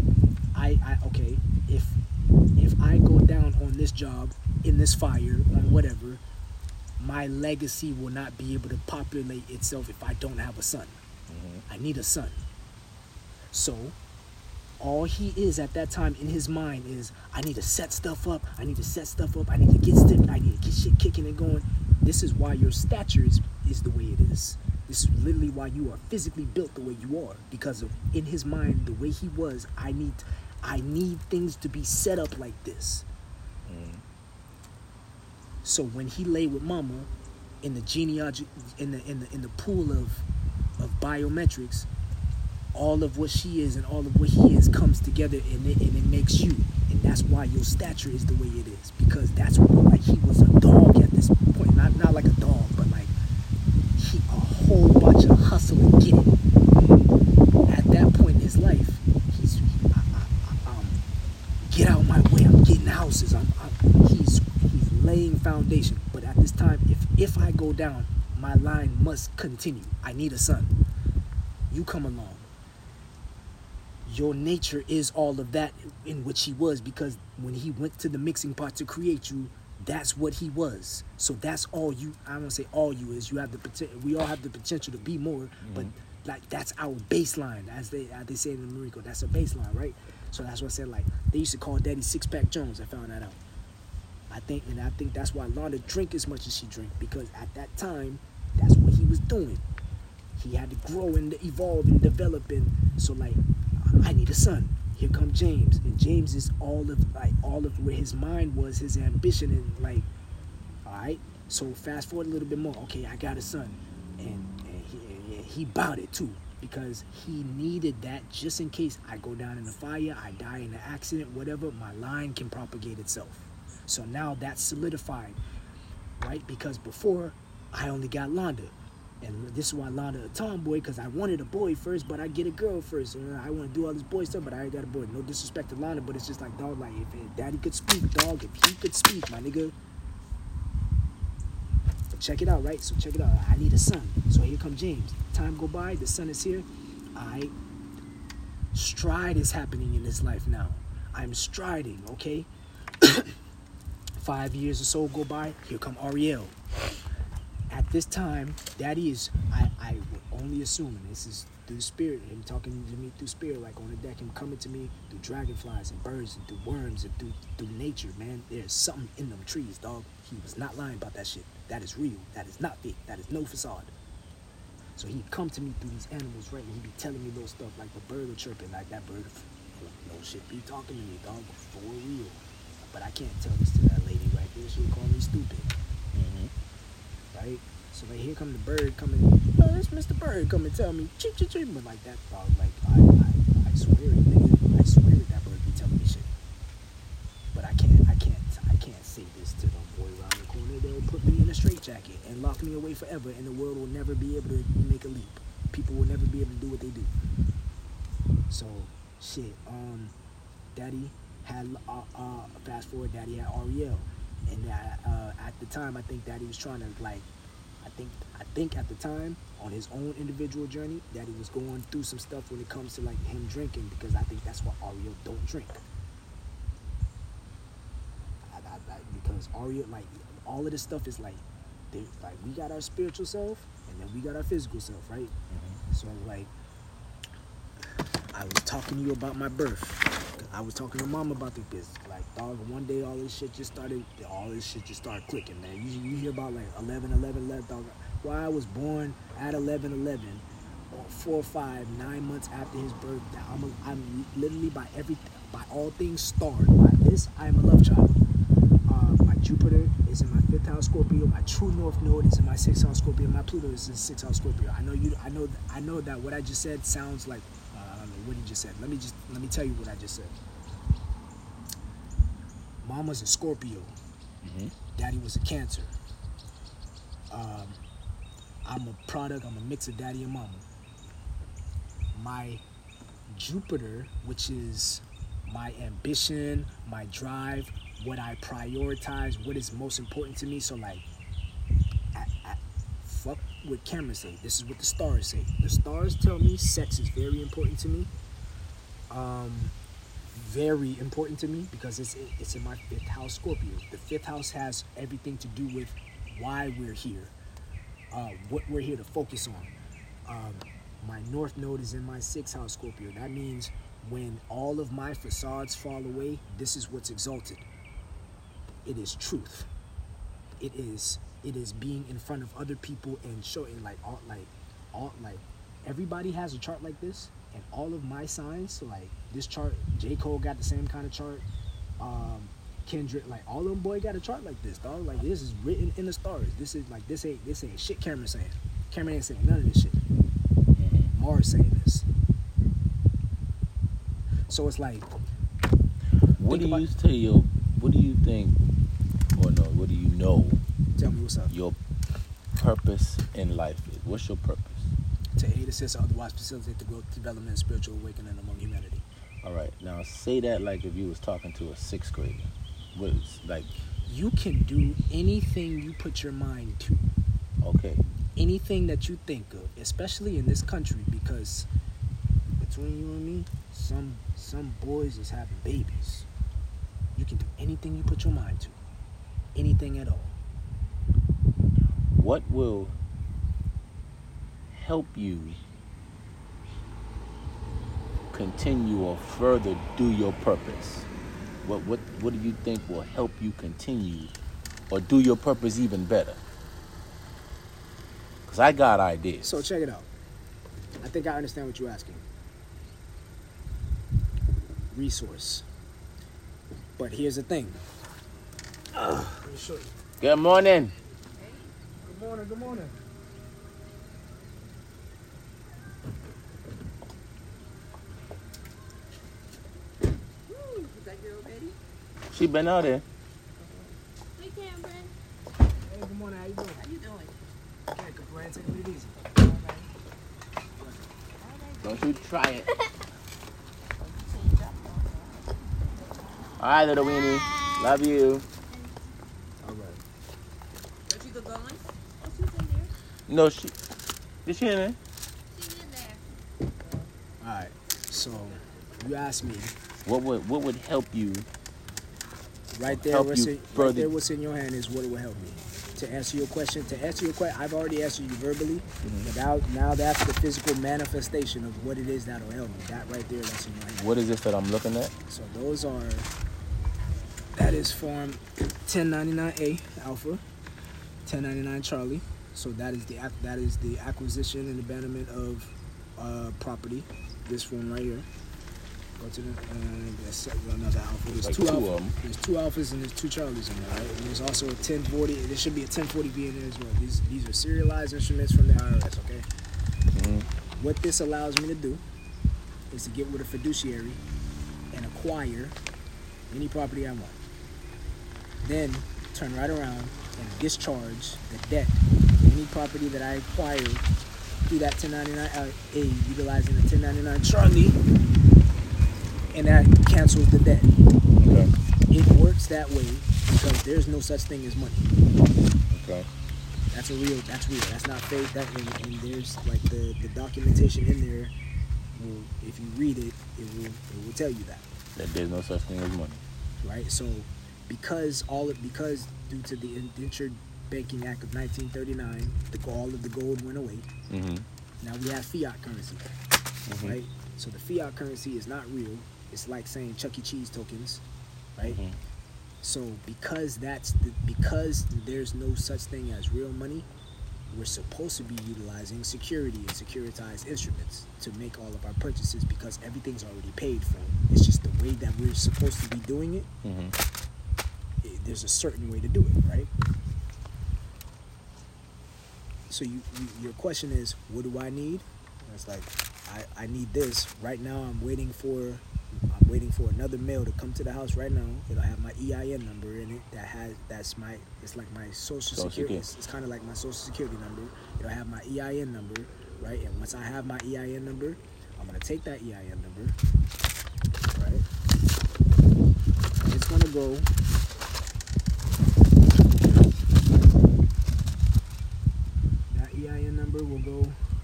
if I go down on this job, in this fire, on whatever, my legacy will not be able to populate itself if I don't have a son. I need a son. So all he is at that time in his mind is, I need to set stuff up. I need to get stiff. I need to get shit kicking and going. This is why your stature is the way it is. This is literally why you are physically built the way you are. Because of, in his mind, the way he was, I need things to be set up like this. So when he lay with mama in the genealogy, in the pool of biometrics, all of what she is and all of what he is comes together and it makes you. And that's why your stature is the way it is. Because that's what, like, he was a dog at this point. Not like a dog, but like a whole bunch of hustle and get it. At that point in his life, he's get out of my way. I'm getting houses. He's laying foundation. But at this time, if I go down, my line must continue. I need a son. You come along. Your nature is all of that in which he was, because when he went to the mixing pot to create you, that's what he was. So that's all you, I don't want to say all you is, you have the potential, we all have the potential to be more, but like that's our baseline, as they say in the Marine Corps, that's a baseline, right? So that's what I said, like, they used to call Daddy Six Pack Jones. I found that out. I think that's why Londa drink as much as she drink, because at that time, that's what he was doing. He had to grow and evolve and develop, and so like, I need a son. Here come James, and James is all of where his mind was, his ambition, and like, all right. So fast forward a little bit more. Okay, I got a son, and he bought it too, because he needed that just in case I go down in the fire, I die in an accident, whatever. My line can propagate itself. So now that's solidified, right? Because before I only got Londa. And this is why Londa a tomboy, because I wanted a boy first, but I get a girl first. And I want to do all this boy stuff, but I already got a boy. No disrespect to Londa, but it's just like, dog, like, if daddy could speak, dog, if he could speak, my nigga. But check it out, right? So check it out. I need a son. So here come James. Time go by, the son is here. Stride is happening in his life now. I'm striding, okay? 5 years or so go by, here come Ariel. At this time, Daddy is, I would only assume, and this is through spirit, him talking to me through spirit, like on the deck, him coming to me through dragonflies and birds and through worms and through nature, man. There's something in them trees, dog. He was not lying about that shit. That is real. That is not fake. That is no facade. So he'd come to me through these animals, right? And he'd be telling me little stuff like the bird was chirping, like that bird, no shit, be talking to me, dog, for real. But I can't tell this to that lady right there. She'll call me stupid. Right? So like, here come the bird coming. Oh, that's Mr. Bird coming tell me cheep cheep cheep. But like that, dog, like I swear it, nigga. I swear that bird be telling me shit. But I can't say this to them boy around the corner. They'll put me in a straitjacket and lock me away forever, and the world will never be able to make a leap. People will never be able to do what they do. So shit. Daddy had fast forward. Daddy had Ariel. And at the time, I think Daddy was trying to, like, I think at the time, on his own individual journey, Daddy was going through some stuff when it comes to, like, him drinking, because I think that's why Ariel don't drink. Because all of this stuff is like we got our spiritual self and then we got our physical self, right? So like I was talking to you about my birth. I was talking to mom about the business. Like, dog, one day all this shit just started clicking, man. You hear about like 11, dog. Why I was born at 11, 4 or 5, 9 months after his birth. I'm literally by all things starred. By this, I am a love child. My Jupiter is in my 5th house Scorpio. My true north node is in my 6th house Scorpio. My Pluto is in 6th house Scorpio. I know that what I just said sounds like what he just said. Let me tell you what I just said. Mom was a Scorpio. Daddy was a Cancer. I'm a mix of daddy and mama. My Jupiter, which is my ambition, my drive, what I prioritize, what is most important to me. So like, fuck what cameras say. This is what the stars say. The stars tell me sex is very important to me. Very important to me because it's in my 5th house Scorpio. The 5th house has everything to do with why we're here, what we're here to focus on. My north node is in my 6th house Scorpio. That means when all of my facades fall away, this is what's exalted. It is truth. It is being in front of other people and showing like everybody has a chart like this, and all of my signs. So like this chart, J. Cole got the same kind of chart. Kendrick, like all of them boy got a chart like this, dog. Like this is written in the stars. This ain't shit Cameron saying. Cameron ain't saying none of this shit. Mars saying this. So it's like, what do you think, or no, what do you know? Tell me what's up. Your purpose in life is. What's your purpose? To aid, assist, or otherwise facilitate the growth, development, and spiritual awakening among humanity. All right, now say that like if you was talking to a 6th grader. What is like? You can do anything you put your mind to. Okay. Anything that you think of, especially in this country, because between you and me, some boys is having babies. You can do anything you put your mind to. Anything at all. What will help you continue or further do your purpose? What do you think will help you continue or do your purpose even better? Because I got ideas. So check it out. I think I understand what you're asking. Resource. But here's the thing. Let me show you. Good morning. Good morning. Is that girl ready? She been out there. Hey, Cameron. Hey, good morning. How you doing? How you doing? Can't complain. Taking it easy. Don't you try it. All right, little weenie. Love you. All right. Don't you go going? Oh, she's in there. No, is she in there? She's in there. All right. So you asked me. What would help you? Right there, what's in your hand is what will help me. To answer your question, I've already answered you verbally, but now that's the physical manifestation of what it is that'll help me. That right there, that's in your hand. What is this that I'm looking at? So that is form 1099A Alpha, 1099 Charlie. So that is the acquisition and abandonment of property. This one right here. Go to another alpha. There's like two two alphas. of them. There's 2 alphas and there's 2 Charlies in there, right? And there's also a 1040. There should be a 1040B in there as well. These are serialized instruments from the IRS. Okay. Mm-hmm. What this allows me to do is to get with a fiduciary and acquire any property I want. Then turn right around and discharge the debt. Any property that I acquired through that 1099A, utilizing the 1099 Charlie. And that cancels the debt. Okay. It works that way because there's no such thing as money. Okay. That's real. That's not fake. And there's like the documentation in there. If you read it, it will tell you that. That there's no such thing as money. Right. So because due to the Indentured Banking Act of 1939, all of the gold went away. Mm-hmm. Now we have fiat currency, Mm-hmm. right? So the fiat currency is not real. It's like saying Chuck E. Cheese tokens, right? Mhm. So because there's no such thing as real money, we're supposed to be utilizing security and securitized instruments to make all of our purchases because everything's already paid for. It's just the way that we're supposed to be doing it. Mm-hmm. There's a certain way to do it, right? So your question is, what do I need? And it's like, I need this right now. I'm waiting for another mail to come to the house right now. It'll have my EIN number in it. It's like my social security. It's kind of like my social security number. It'll have my EIN number, right? And once I have my EIN number, I'm gonna take that EIN number, right? And it's gonna go. That EIN number will go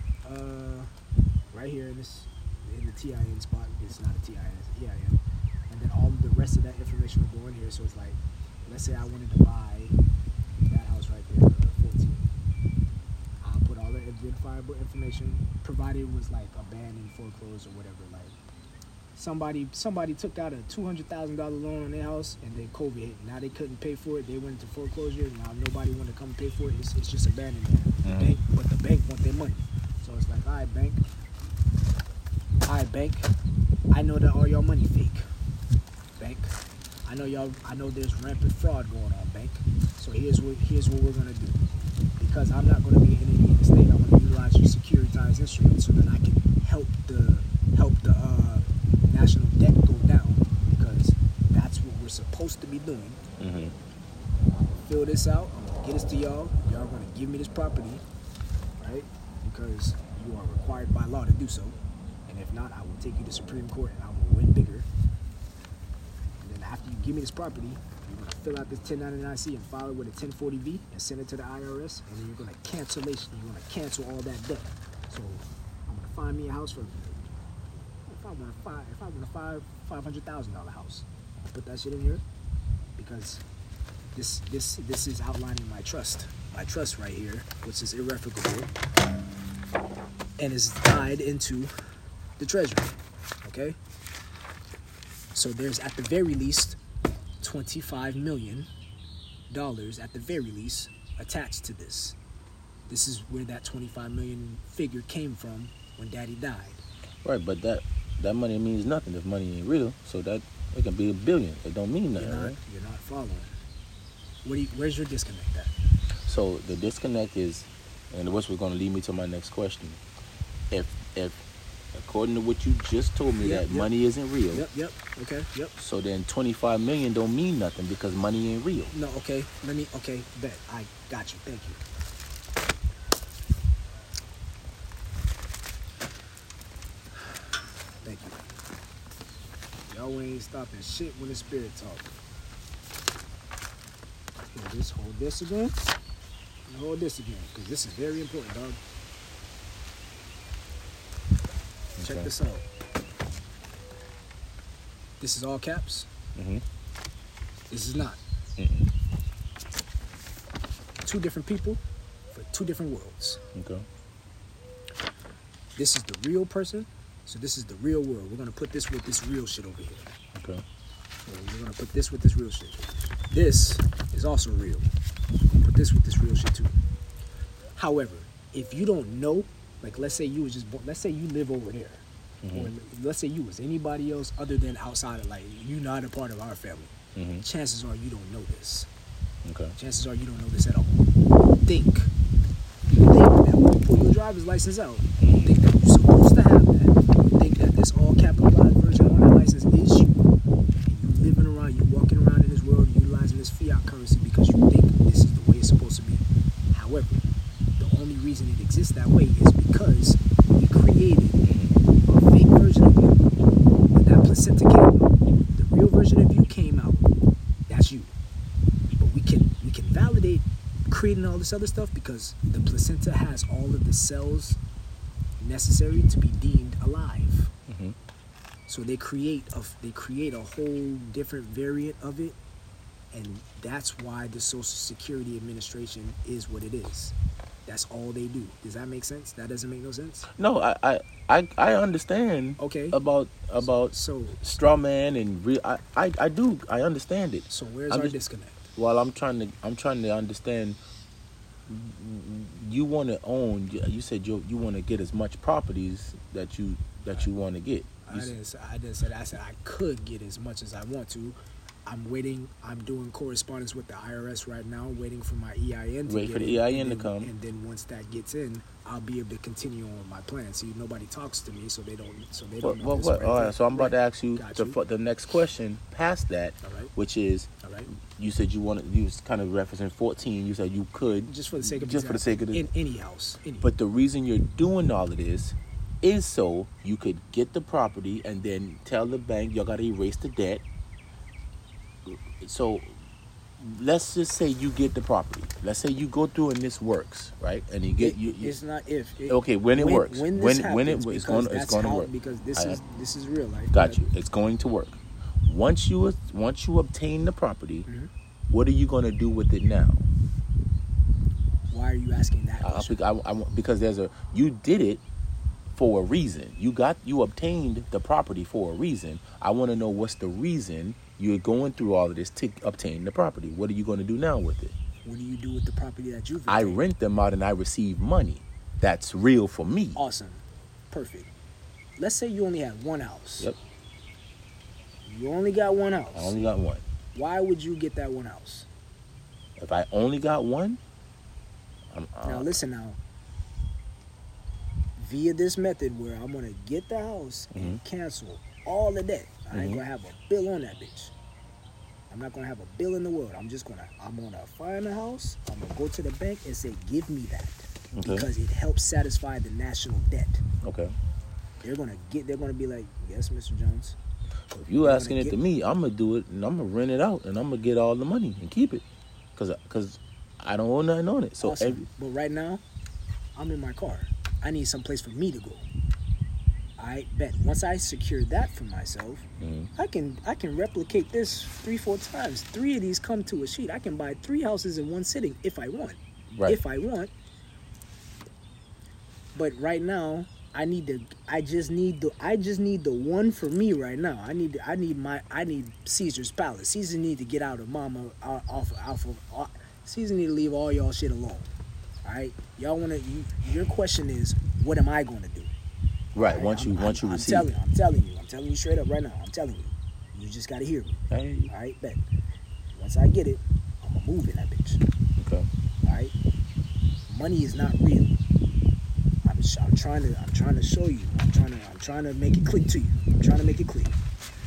right here in the TIN spot. It's not a TIN, it's an EIN. And then all of the rest of that information will go in here. So it's like, let's say I wanted to buy that house right there, 14. I'll put all the identifiable information, provided it was like abandoned, foreclosed, or whatever. Like somebody took out a $200,000 loan on their house, and then COVID hit. Now they couldn't pay for it. They went into foreclosure. Now nobody wanted to come pay for it. It's just abandoned now. Mm-hmm. But the bank want their money. So it's like, all right, bank. I know that all y'all money fake. Bank. I know there's rampant fraud going on, bank. So here's what we're gonna do. Because I'm not gonna be an enemy in the state, I'm gonna utilize your securitized instruments so that I can help the national debt go down, because that's what we're supposed to be doing. Mm-hmm. Fill this out, I'm gonna get this to y'all. Y'all are gonna give me this property, right? Because you are required by law to do so. And if not, I will take you to Supreme Court and I will win bigger. And then after you give me this property, you're going to fill out this 1099-C and file it with a 1040-V and send it to the IRS. And then you're going to cancel all that debt. So I'm going to find me a house for, if I want a $500,000 house, I'll put that shit in here, because this is outlining my trust right here, which is irrevocable and is tied into the treasury. Okay, so there's at the very least $25 million at the very least attached to this. This is where that 25 million figure came from when Daddy died. Right, but that money means nothing if money ain't real. So that it can be $1 billion. It don't mean nothing, right? You're not following. Where's your disconnect at? So the disconnect is, and which was going to lead me to my next question. If according to what you just told me, that money isn't real. Yep. Okay. Yep. So then 25 million don't mean nothing because money ain't real. No. Okay. Bet. I got you. Thank you. Thank you. Y'all ain't stopping shit when the spirit talk. Here, just hold this again. And hold this again, because this is very important, dog. Check this out. This is all caps. Mm-hmm. This is not. Mm-mm. Two different people for two different worlds. Okay. This is the real person, so this is the real world. We're gonna put this with this real shit over here. Okay. So we're gonna put this with this real shit. This is also real. Put this with this real shit too. However, if you don't know, like let's say you was just born, let's say you live over there. Or let's say you was anybody else other than outside of, like, you not a part of our family. Mm-hmm. Chances are you don't know this. Okay. Chances are you don't know this at all. You think that when you pull your driver's license out, you think that you're supposed to have that. You think that this all capitalized version on that license is you. And you living around, you walking around in this world utilizing this fiat currency because you think this is the way it's supposed to be. However, the only reason it exists that way is because we created a fake version of you. When that placenta came out, the real version of you came out. That's you. But we can validate creating all this other stuff because the placenta has all of the cells necessary to be deemed alive. Mm-hmm. So they create a whole different variant of it, And that's why the Social Security Administration is what it is. That's all they do. Does that make sense? That doesn't make no sense? No, I understand. Okay. About So straw man and real. I do. I understand it. so where's I'm our just- disconnect? Well, I'm trying to understand. You want to own. You said you want to get as much properties that you want to get. I didn't say that. I said I could get as much as I want to. I'm waiting. I'm doing correspondence with the IRS right now, waiting for my EIN to Wait get for the in, EIN and to then- come. And then once that gets in, I'll be able to continue on with my plan. See, nobody talks to me, so they don't. What? know this What? right All there. right. So I'm about to Right. ask you Got the next question past that, All right. which is All right. you said you was kind of referencing 14. You said you could Just for the sake of just for the sake of in any house. But the reason you're doing all of this is so you could get the property and then tell the bank y'all got to erase the debt. So let's just say you get the property. Let's say you go through and this works, right? And you get It's not if. Okay, when it works. When When this it- happens, it's because gonna- it's that's gonna how- work. Because this I- is real life. got you. It's going to work. Once you obtain the property, Mhm. what are you going to do with it now? Why are you asking that question? Because you did it for a reason. You obtained the property for a reason. I want to know what's the reason you're going through all of this to obtain the property. What are you going to do now with it? What do you do with the property that you've I obtained? rent them out and I receive money. That's real for me. Awesome. Perfect. Let's say you only had one house. Yep. You only got one house. I only got one. Why would you get that one house? If I only got one, Now listen now. Via this method where I'm gonna get the house and cancel all the debt. I ain't gonna have a bill on that bitch. I'm not gonna have a bill in the world. I'm gonna find a house. I'm gonna go to the bank and say, give me that. Okay. Because it helps satisfy the national debt. okay. They're gonna be like, yes, Mr. Jones. If you asking it to me, I'm gonna do it and I'm gonna rent it out and I'm gonna get all the money and keep it, cause I don't own nothing on it. So Awesome. But right now, I'm in my car. I need some place for me to go. I bet once I secure that for myself, I can replicate this 3-4 times. 3 of these come to a sheet. I can buy 3 houses in one sitting if I want. Right. If I want. But right now, I just need the one for me right now. I need Caesar's Palace. Caesar need to get out of Mama Caesar need to leave all y'all shit alone. All right, y'all your question is, what am I going to do? right. All Once you receive. I'm telling you straight up right now. I'm telling you. You just got to hear me. I hear you. All right, bet. Once I get it, I'm gonna move in that bitch. Okay. All right. Money is not real. I'm trying to show you. I'm trying to make it click to you. I'm trying to make it click.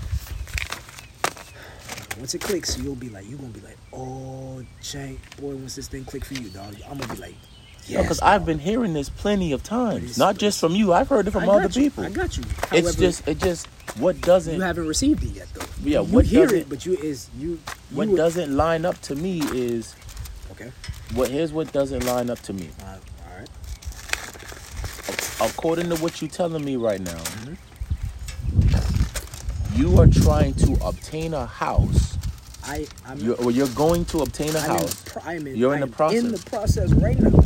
Once it clicks, you're gonna be like, oh, Jank, boy, once this thing click for you, dog, I'm gonna be like, yes. Because I've been hearing this plenty of times, it's- not just from you. I've heard it from I got other you. people. I got you. It's However, just what doesn't you haven't received it yet, though. Yeah, you what hear doesn't- it, but you doesn't line up to me is Okay. here's what doesn't line up to me. All right. According to what you're telling me right now, Mm-hmm. you are trying to obtain a house. You're going to obtain a house You're in the process. in the process right now.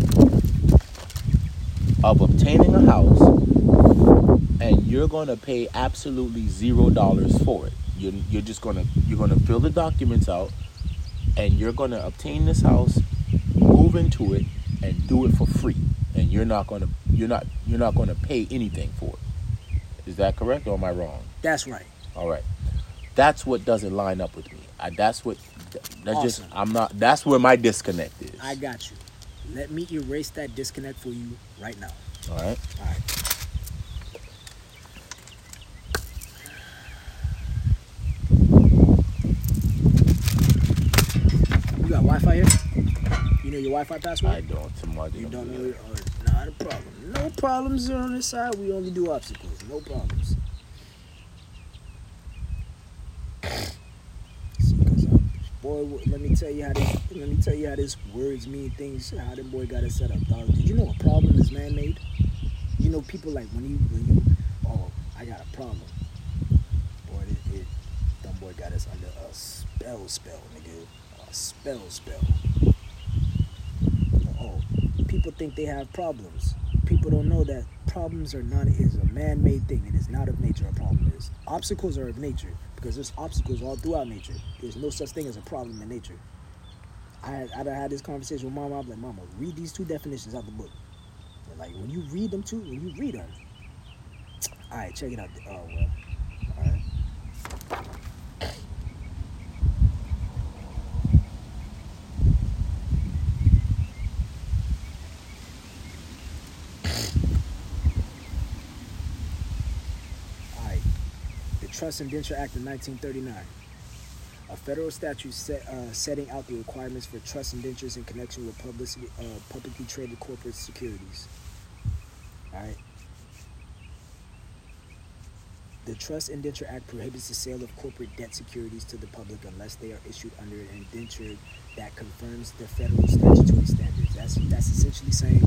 of obtaining a house, and you're going to pay absolutely $0 for it. You're gonna fill the documents out, and you're gonna obtain this house, move into it, and do it for free. And you're not gonna pay anything for it. Is that correct, or am I wrong? That's right. All right, that's what doesn't line up with me. That's Awesome. That's where my disconnect is. I got you. Let me erase that disconnect for you right now. All right. All right. You got Wi-Fi here? You know your Wi-Fi password? I don't. Somebody. You don't know it? Not a problem. No problems on this side. We only do obstacles. No problems. See, cause boy, let me tell you how this words mean things. How them boy got it set up, dog. Did you know a problem is man-made? You know, people like when you I got a problem. Boy, dumb boy got us under a spell, nigga. Spell. Oh, people think they have problems. People don't know that problems is a man-made thing. It is not of nature. A problem is. Obstacles are of nature because there's obstacles all throughout nature. There's no such thing as a problem in nature. I had this conversation with Mama. I'm like, Mama, read these two definitions out the book. And like when you read them, all right, check it out. Oh well, all right. Trust Indenture Act of 1939, a federal statute setting out the requirements for trust indentures in connection with publicly traded corporate securities. All right. The Trust Indenture Act prohibits the sale of corporate debt securities to the public unless they are issued under an indenture that confirms the federal statutory standards. That's essentially saying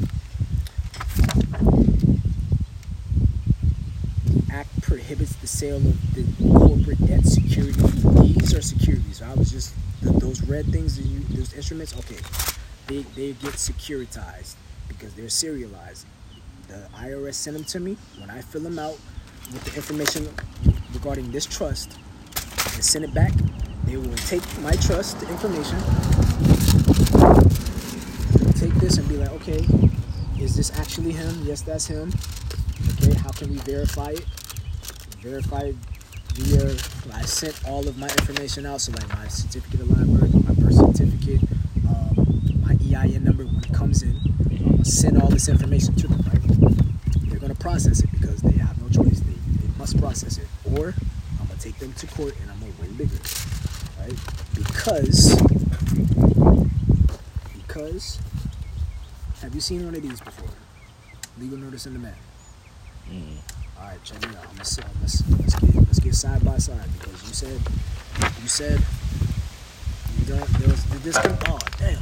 Act prohibits the sale of the corporate debt security. These are securities. I was just those red things, those instruments. Okay, they get securitized because they're serialized. The IRS sent them to me. When I fill them out with the information regarding this trust and send it back, they will take my trust information, take this and be like, okay, is this actually him? Yes, that's him. Okay, how can we verify it? Verify it via, I sent all of my information out, so like my certificate of live birth, my birth certificate, my EIN number when it comes in, send all this information to them, right? They're going to process it because they have no choice. They must process it, or I'm going to take them to court and I'm going to win bigger, right? Because, have you seen one of these before? Legal notice in the mail. All right, check it out. Let's get side by side because you said you don't. Did this come? Oh damn!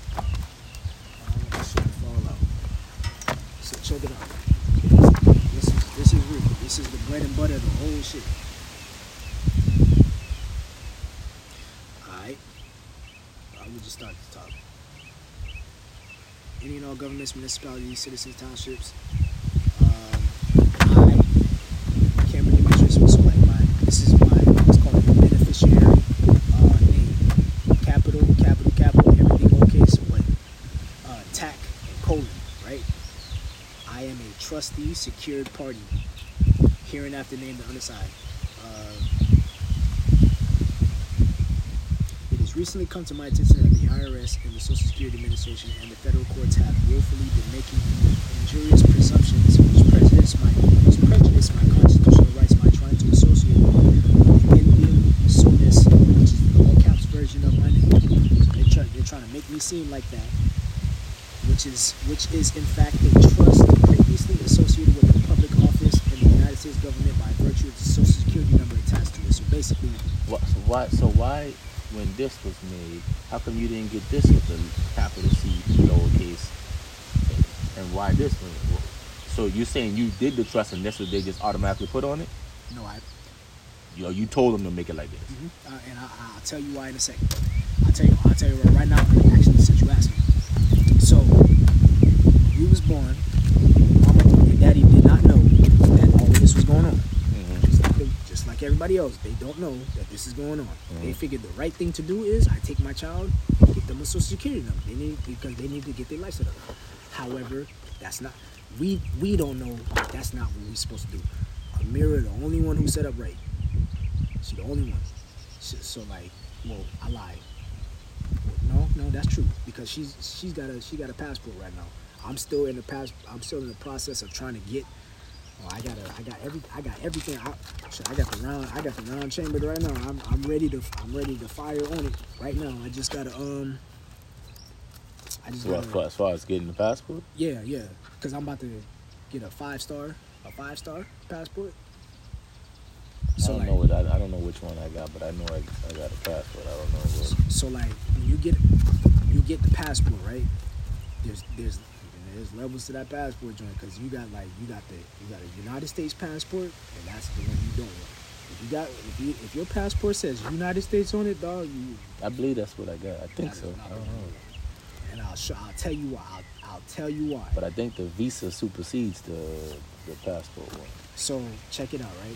This shit fall out. So check it out. This is real. This is the bread and butter of the whole shit. All right. I will just start at the top. Any and all governments, municipalities, citizens, townships. Trustee, secured party, hereinafter named the undersigned. It has recently come to my attention that the IRS and the Social Security Administration and the federal courts have willfully been making injurious presumptions which prejudice my constitutional rights by trying to associate with Indian Sonis, which is the all caps version of my name. So they're trying to make me seem like that, which is in fact a trust previously associated with a public office in the United States government by virtue of the Social Security number attached to it. So basically, so why when this was made, how come you didn't get this with the capital C, lowercase, and why this one? So you're saying you did the trust and that's what they just automatically put on it? No, you told them to make it like this. Mm-hmm. And I'll tell you why in a second. I'll tell you right now. Actually, since you asked me. So you was born. Mama and Daddy did not know that all of this was going on. Mm-hmm. Just like everybody else, they don't know that this is going on. Mm-hmm. They figured the right thing to do is I take my child and get them a Social Security number. Because they need to get their life set up. However, that's not. We don't know that that's not what we're supposed to do. Amira, the only one who set up right. She's the only one. So like, well, I lied. No, that's true because she's got a passport right now. I'm still in the process of trying to get. I got everything. I got the round chamber right now. I'm ready to fire on it right now. I just gotta as far as getting the passport. Yeah, because I'm about to get a 5-star passport. So I don't know which one I got, but I know I got a passport. I don't know what. So like when you get the passport, right? There's levels to that passport joint because you got a United States passport and that's the one you don't want. If your passport says United States on it, dog, I believe that's what I got. I think so. I don't know. and I'll tell you why. I'll tell you why. But I think the visa supersedes the passport one. So check it out, right?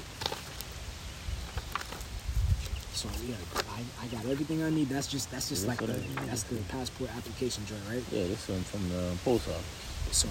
So yeah, I got everything I need. That's just Yeah, like so that's the passport application joint, right? Yeah, this one from the post office. So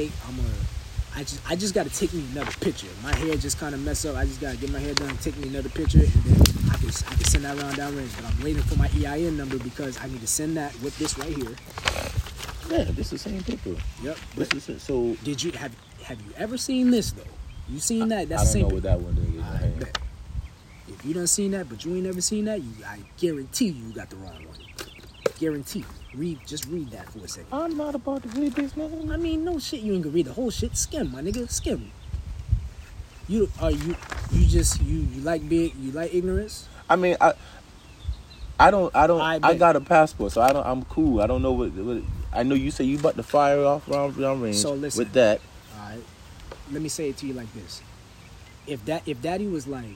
I just got to take me another picture. My hair just kind of messed up. I just got to get my hair done, take me another picture, and then I can send that around downrange. But I'm waiting for my EIN number because I need to send that with this right here. Yeah, this is the same paper. Yep. This is it. So Did you have you ever seen this though? You seen that? That's I the same don't know what that one is. I bet. If you done seen that, but you ain't never seen that, I guarantee you got the wrong one. Guarantee. Just read that for a second. I'm not about to read this, man. I mean, no shit. You ain't gonna read the whole shit. Skim, my nigga. Skim. You like you like ignorance. I mean, I got a passport, so I'm cool. I don't know what I know. You say you about to fire off round range. So listen, with that. all right. Let me say it to you like this: if Daddy was like,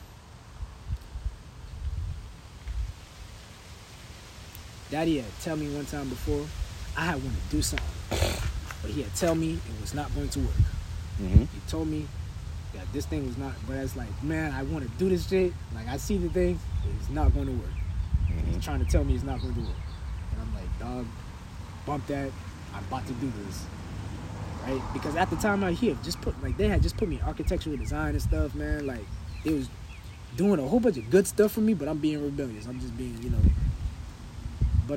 Daddy had tell me one time before, I had wanted to do something, but he had tell me it was not going to work. Mm-hmm. He told me that this thing was not, but it's like, man, I want to do this shit. Like, I see the thing, it's not going to work. Mm-hmm. He's trying to tell me it's not going to work. And I'm like, dog, bump that. I'm about to do this. Right? Because at the time I hear, they had just put me in architectural design and stuff, man. Like, it was doing a whole bunch of good stuff for me, but I'm being rebellious. I'm just being, But,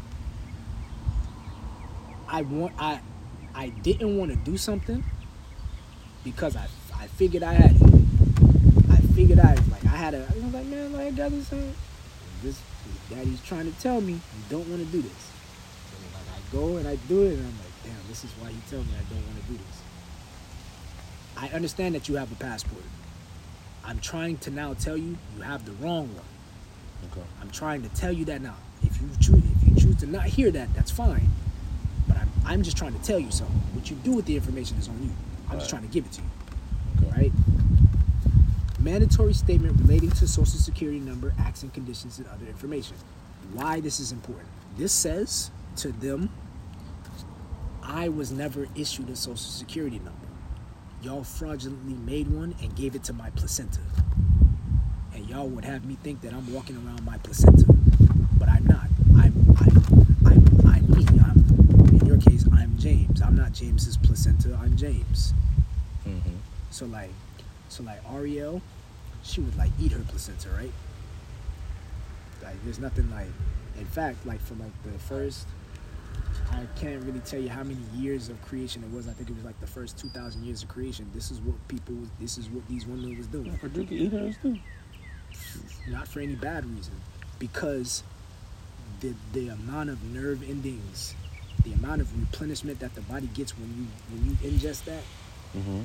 I didn't want to do something because I figured I had it. I was like, man, like, I got this thing. This Daddy's trying to tell me you don't want to do this. And like, I go and I do it, and I'm like, damn, this is why he tells me I don't want to do this. I understand that you have a passport. I'm trying to now tell you you have the wrong one. Okay. I'm trying to tell you that now. If you choose to not hear that, that's fine. But I'm just trying to tell you something. What you do with the information is on you. I'm just trying to give it to you. Okay. Right? Mandatory statement relating to Social Security number, acts and conditions, and other information. Why this is important. This says to them, I was never issued a Social Security number. Y'all fraudulently made one and gave it to my placenta. And y'all would have me think that I'm walking around my placenta. But I'm not. I'm me. In your case, I'm James. I'm not James's placenta. I'm James. Mm-hmm. So like Ariel, she would like eat her placenta, right? Like there's nothing like. In fact, like for like the first, I can't really tell you how many years of creation it was. I think it was like the first 2,000 years of creation. This is what these women was doing. Frederica eat hers too. Not for any bad reason, because the amount of nerve endings, the amount of replenishment that the body gets when you ingest that. Mm-hmm.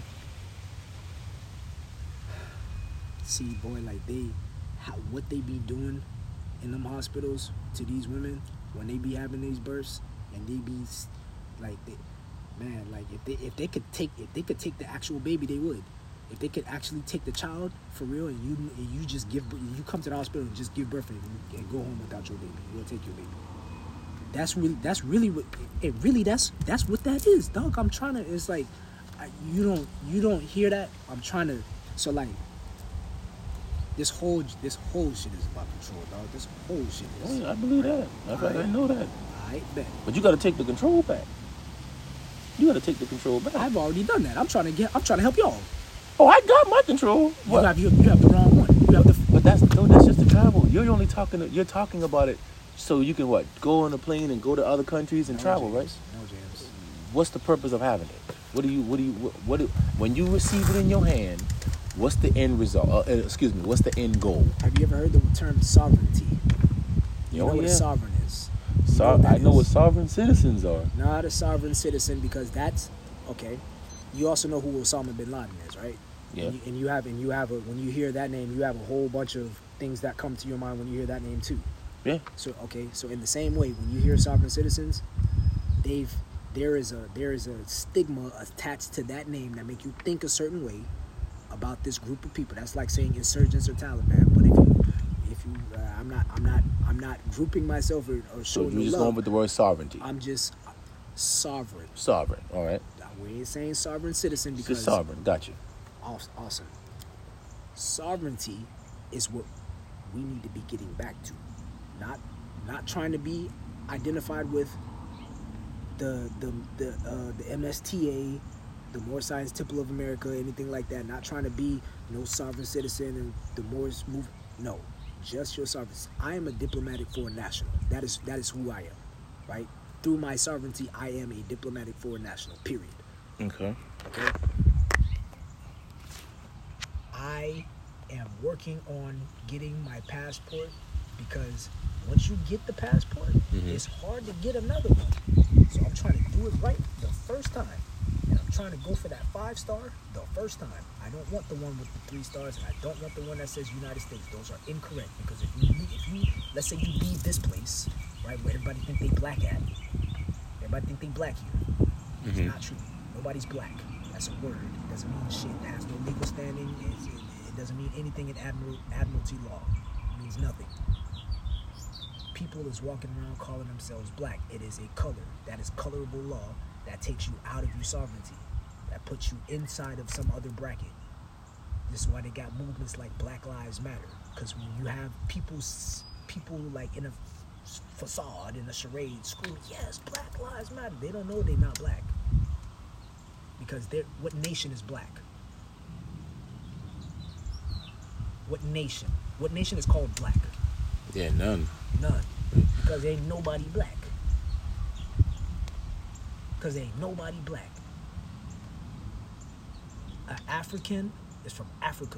See, boy, like what they be doing in them hospitals to these women when they be having these births, and they be like, if they could take the actual baby, they would. If they could actually take the child for real, and you just you come to the hospital and just give birth and go home without your baby, we'll take your baby. That's really what that's what that is, dog. I'm trying to. It's like you don't hear that. I'm trying to. So like this whole shit is about control, dog. This whole shit is. Oh, yeah, I believe that. I know that. I bet. But you got to take the control back. You got to take the control back. I've already done that. I'm trying to help y'all. Oh, I got my control. You have the wrong one. You have the. But that's just the travel. You're talking about it so you can go on a plane and go to other countries and travel, James. right? No, James. What's the purpose of having it? When you receive it in your hand, what's the end result? What's the end goal? Have you ever heard the term sovereignty? You know what a sovereign is. I know what sovereign citizens are. Not a sovereign citizen, because that's okay. You also know who Osama bin Laden is, right? Yeah. And you have when you hear that name, you have a whole bunch of things that come to your mind when you hear that name too. Yeah. So in the same way, when you hear sovereign citizens, there is a stigma attached to that name that make you think a certain way about this group of people. That's like saying insurgents or Taliban. But if you, I'm not grouping myself or So showing you're no just love. going with the word sovereignty. I'm just sovereign. Sovereign. All right. We ain't saying sovereign citizen because Just sovereign. Got you. Awesome. Sovereignty is what we need to be getting back to. Not trying to be identified with the MSTA, the Moorish Science Temple of America, anything like that. Not trying to be no sovereign citizen and the Moorish move. No, just your sovereignty. I am a diplomatic foreign national. That is who I am, right? Through my sovereignty, I am a diplomatic foreign national. Period. Okay. Okay. I am working on getting my passport because once you get the passport, it's hard to get another one. So I'm trying to do it right the first time. And I'm trying to go for that 5-star the first time. I don't want the one with the 3 stars, and I don't want the one that says United States. Those are incorrect because if you let's say you leave this place, right, where everybody think they black at, everybody think they black here. It's not true. Nobody's black. That's a word. It doesn't mean shit. It has no legal standing. It doesn't mean anything in admiralty law. It means nothing. People is walking around calling themselves black. It is a color. That is colorable law that takes you out of your sovereignty. That puts you inside of some other bracket. This is why they got movements like Black Lives Matter. Because when you have people like in a facade, in a charade, screaming, yes, Black Lives Matter. They don't know they're not black. Because what nation is black? What nation? What nation is called black? Yeah, none. None. Because ain't nobody black. Because ain't nobody black. An African is from Africa.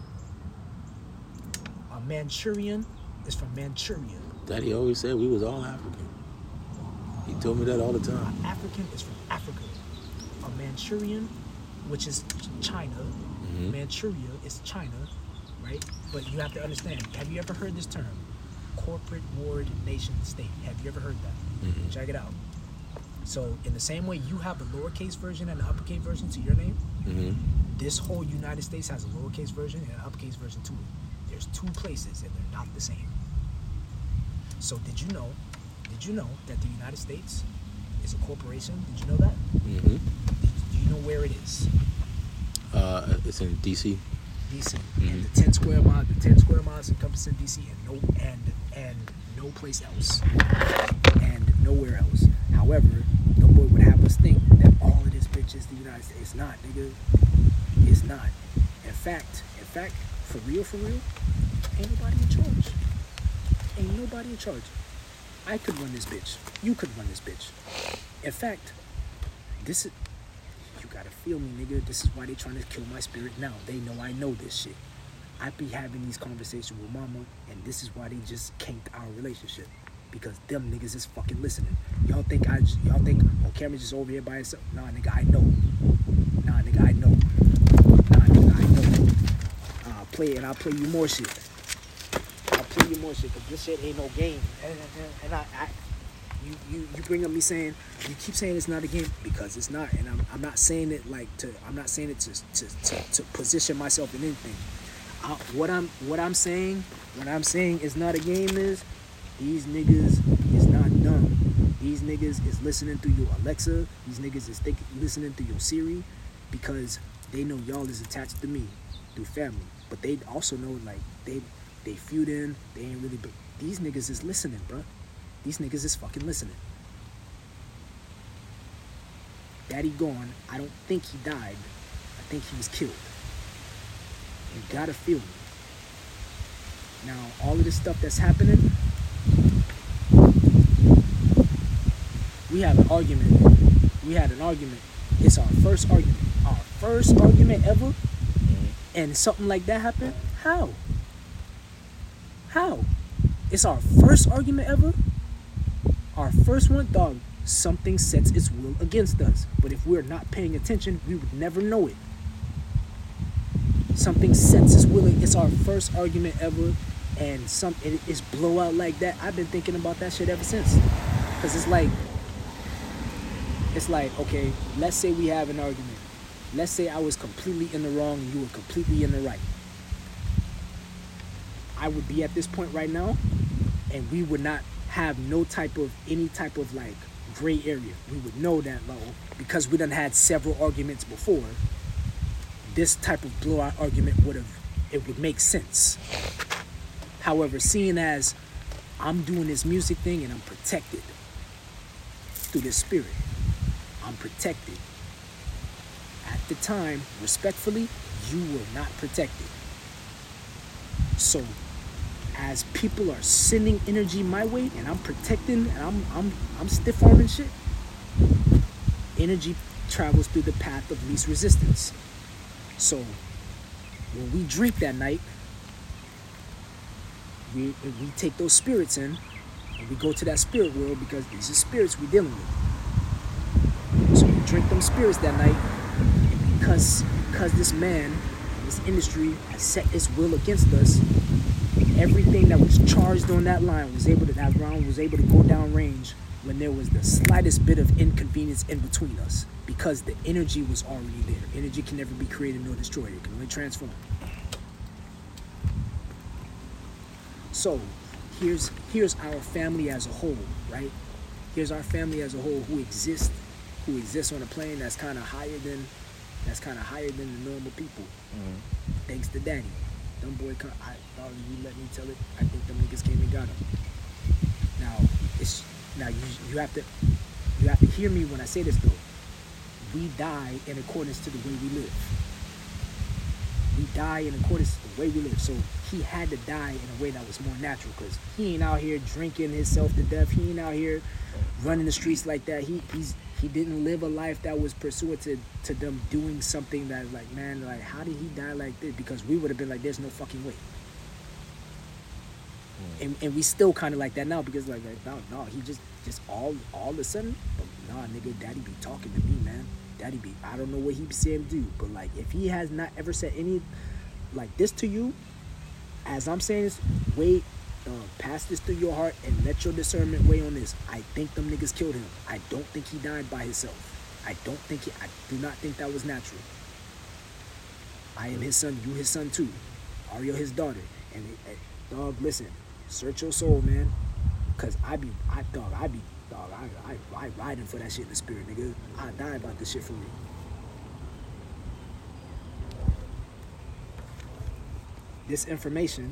A Manchurian is from Manchuria. Daddy always said we was all African. He told me that all the time. An African is from Africa. A Manchurian, which is China. Manchuria is China, right? But you have to understand, have you ever heard this term? Corporate ward nation state. Have you ever heard that? Check it out. So in the same way you have the lowercase version and the uppercase version to your name, this whole United States has a lowercase version and an uppercase version to it. There's 2 places and they're not the same. So did you know that the United States is a corporation? Did you know that? Do you know where it is? It's in DC. DC. And the 10 square miles encompassing DC and no place else. And nowhere else. However, no boy would have us think that all of this bitch is the United States. It's not, nigga. It's not. In fact, for real, ain't nobody in charge. Ain't nobody in charge. I could run this bitch. You could run this bitch. In fact, this is... You gotta feel me, nigga. This is why they trying to kill my spirit now. They know I know this shit. I be having these conversations with mama, and this is why they just canked our relationship. Because them niggas is fucking listening. Y'all think, oh, Cameron's just over here by himself? Nah, nigga, I know. Nah, nigga, I know. I'll play you more shit. Because this shit ain't no game. And you bring up me saying, you keep saying it's not a game because it's not, and I'm not saying it to position myself in anything. What I'm saying is not a game is these niggas is not dumb. These niggas is listening through your Alexa. These niggas is listening through your Siri because they know y'all is attached to me through family. But they also know like they feud in. They ain't really. But these niggas is listening, bruh. These niggas is fucking listening. Daddy gone. I don't think he died. I think he was killed. You gotta feel me. Now, all of this stuff that's happening, we had an argument. It's our first argument. Our first argument ever? And something like that happened? How? It's our first argument ever? Our first one, dog, something sets its will against us. But if we're not paying attention, we would never know it. Something sets its will. It's our first argument ever. And it's blowout like that. I've been thinking about that shit ever since. Because it's like, okay, let's say we have an argument. let's say I was completely in the wrong and you were completely in the right. I would be at this point right now, and we would not have any type of like gray area. We would know that because we done had several arguments before. This type of blowout argument would make sense. However, seeing as I'm doing this music thing and I'm protected through this spirit, I'm protected. At the time, respectfully, you were not protected. So, as people are sending energy my way and I'm protecting and I'm stiff arming shit, energy travels through the path of least resistance. So, when we drink that night, we take those spirits in and we go to that spirit world because these are spirits we're dealing with. So we drink them spirits that night, and because this man, this industry has set its will against us, everything that was charged on that line that round was able to go down range when there was the slightest bit of inconvenience in between us, because the energy was already there. Energy can never be created nor destroyed. It can only transform. So here's our family as a whole, right? Here's our family as a whole who exists on a plane that's kind of higher than the normal people. Mm-hmm. Thanks to Daddy. Them boy, you let me tell it. I think them niggas came and got him. Now you have to hear me when I say this though. We die in accordance to the way we live. We die in accordance to the way we live. So he had to die in a way that was more natural, because he ain't out here drinking himself to death. He ain't out here running the streets like that. He didn't live a life that was pursuant to them doing something that, like, man, like, how did he die like this? Because we would have been like, there's no fucking way. And we still kind of like that now, because like no, he just all of a sudden, nah, nigga, Daddy be talking to me, man. Daddy be, I don't know what he be saying to do, but like, if he has not ever said any like this to you, as I'm saying this, wait, pass this through your heart and let your discernment weigh on this. I think them niggas killed him. I don't think he died by himself. I do not think that was natural. I am his son, you his son too. Ario his daughter. And dog, listen, search your soul, man. Cause I riding for that shit in the spirit, nigga. I die about this shit for me. This information,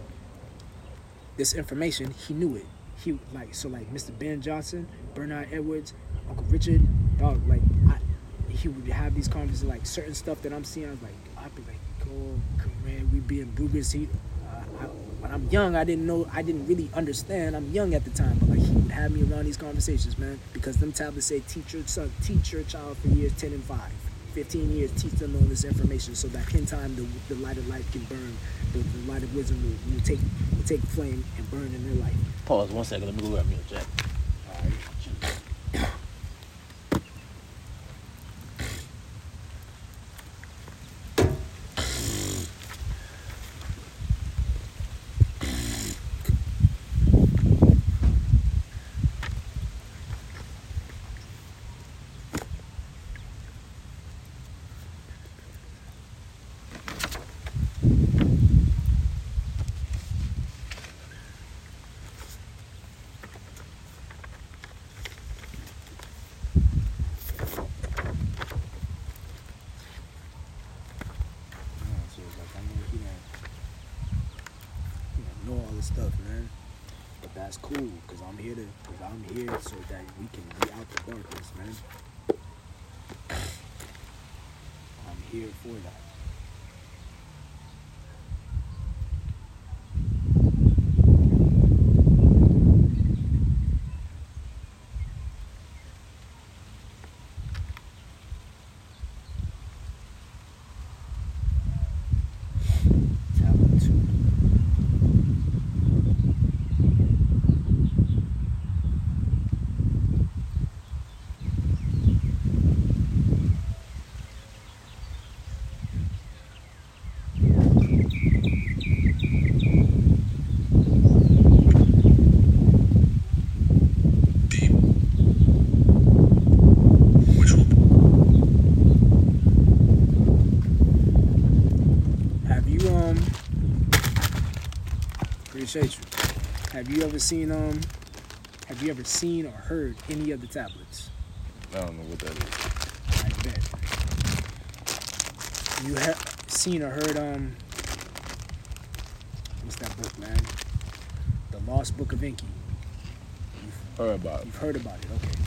he knew it. He like Mr. Ben Johnson, Bernard Edwards, Uncle Richard, dog, like he would have these conversations, like certain stuff that I'm seeing, I'd be like, oh man, we being boogers. When I'm young, I didn't really understand. I'm young at the time, but like he would have me around these conversations, man, because them tablets say teach your child for years 10 and 5. 15 years, teach them all this information so that in time the light of life can burn, the light of wisdom will take flame and burn in their life. Pause 1 second, let me go grab me a jack. All right. Stuff, man, but that's cool, because I'm here so that we can be out the darkness, man. I'm here for that. appreciate you. Have you ever seen or heard any of the tablets? I don't know what that is. I bet. You have seen or heard what's that book, man? The Lost Book of Enki. Heard about it. You've heard about it, okay.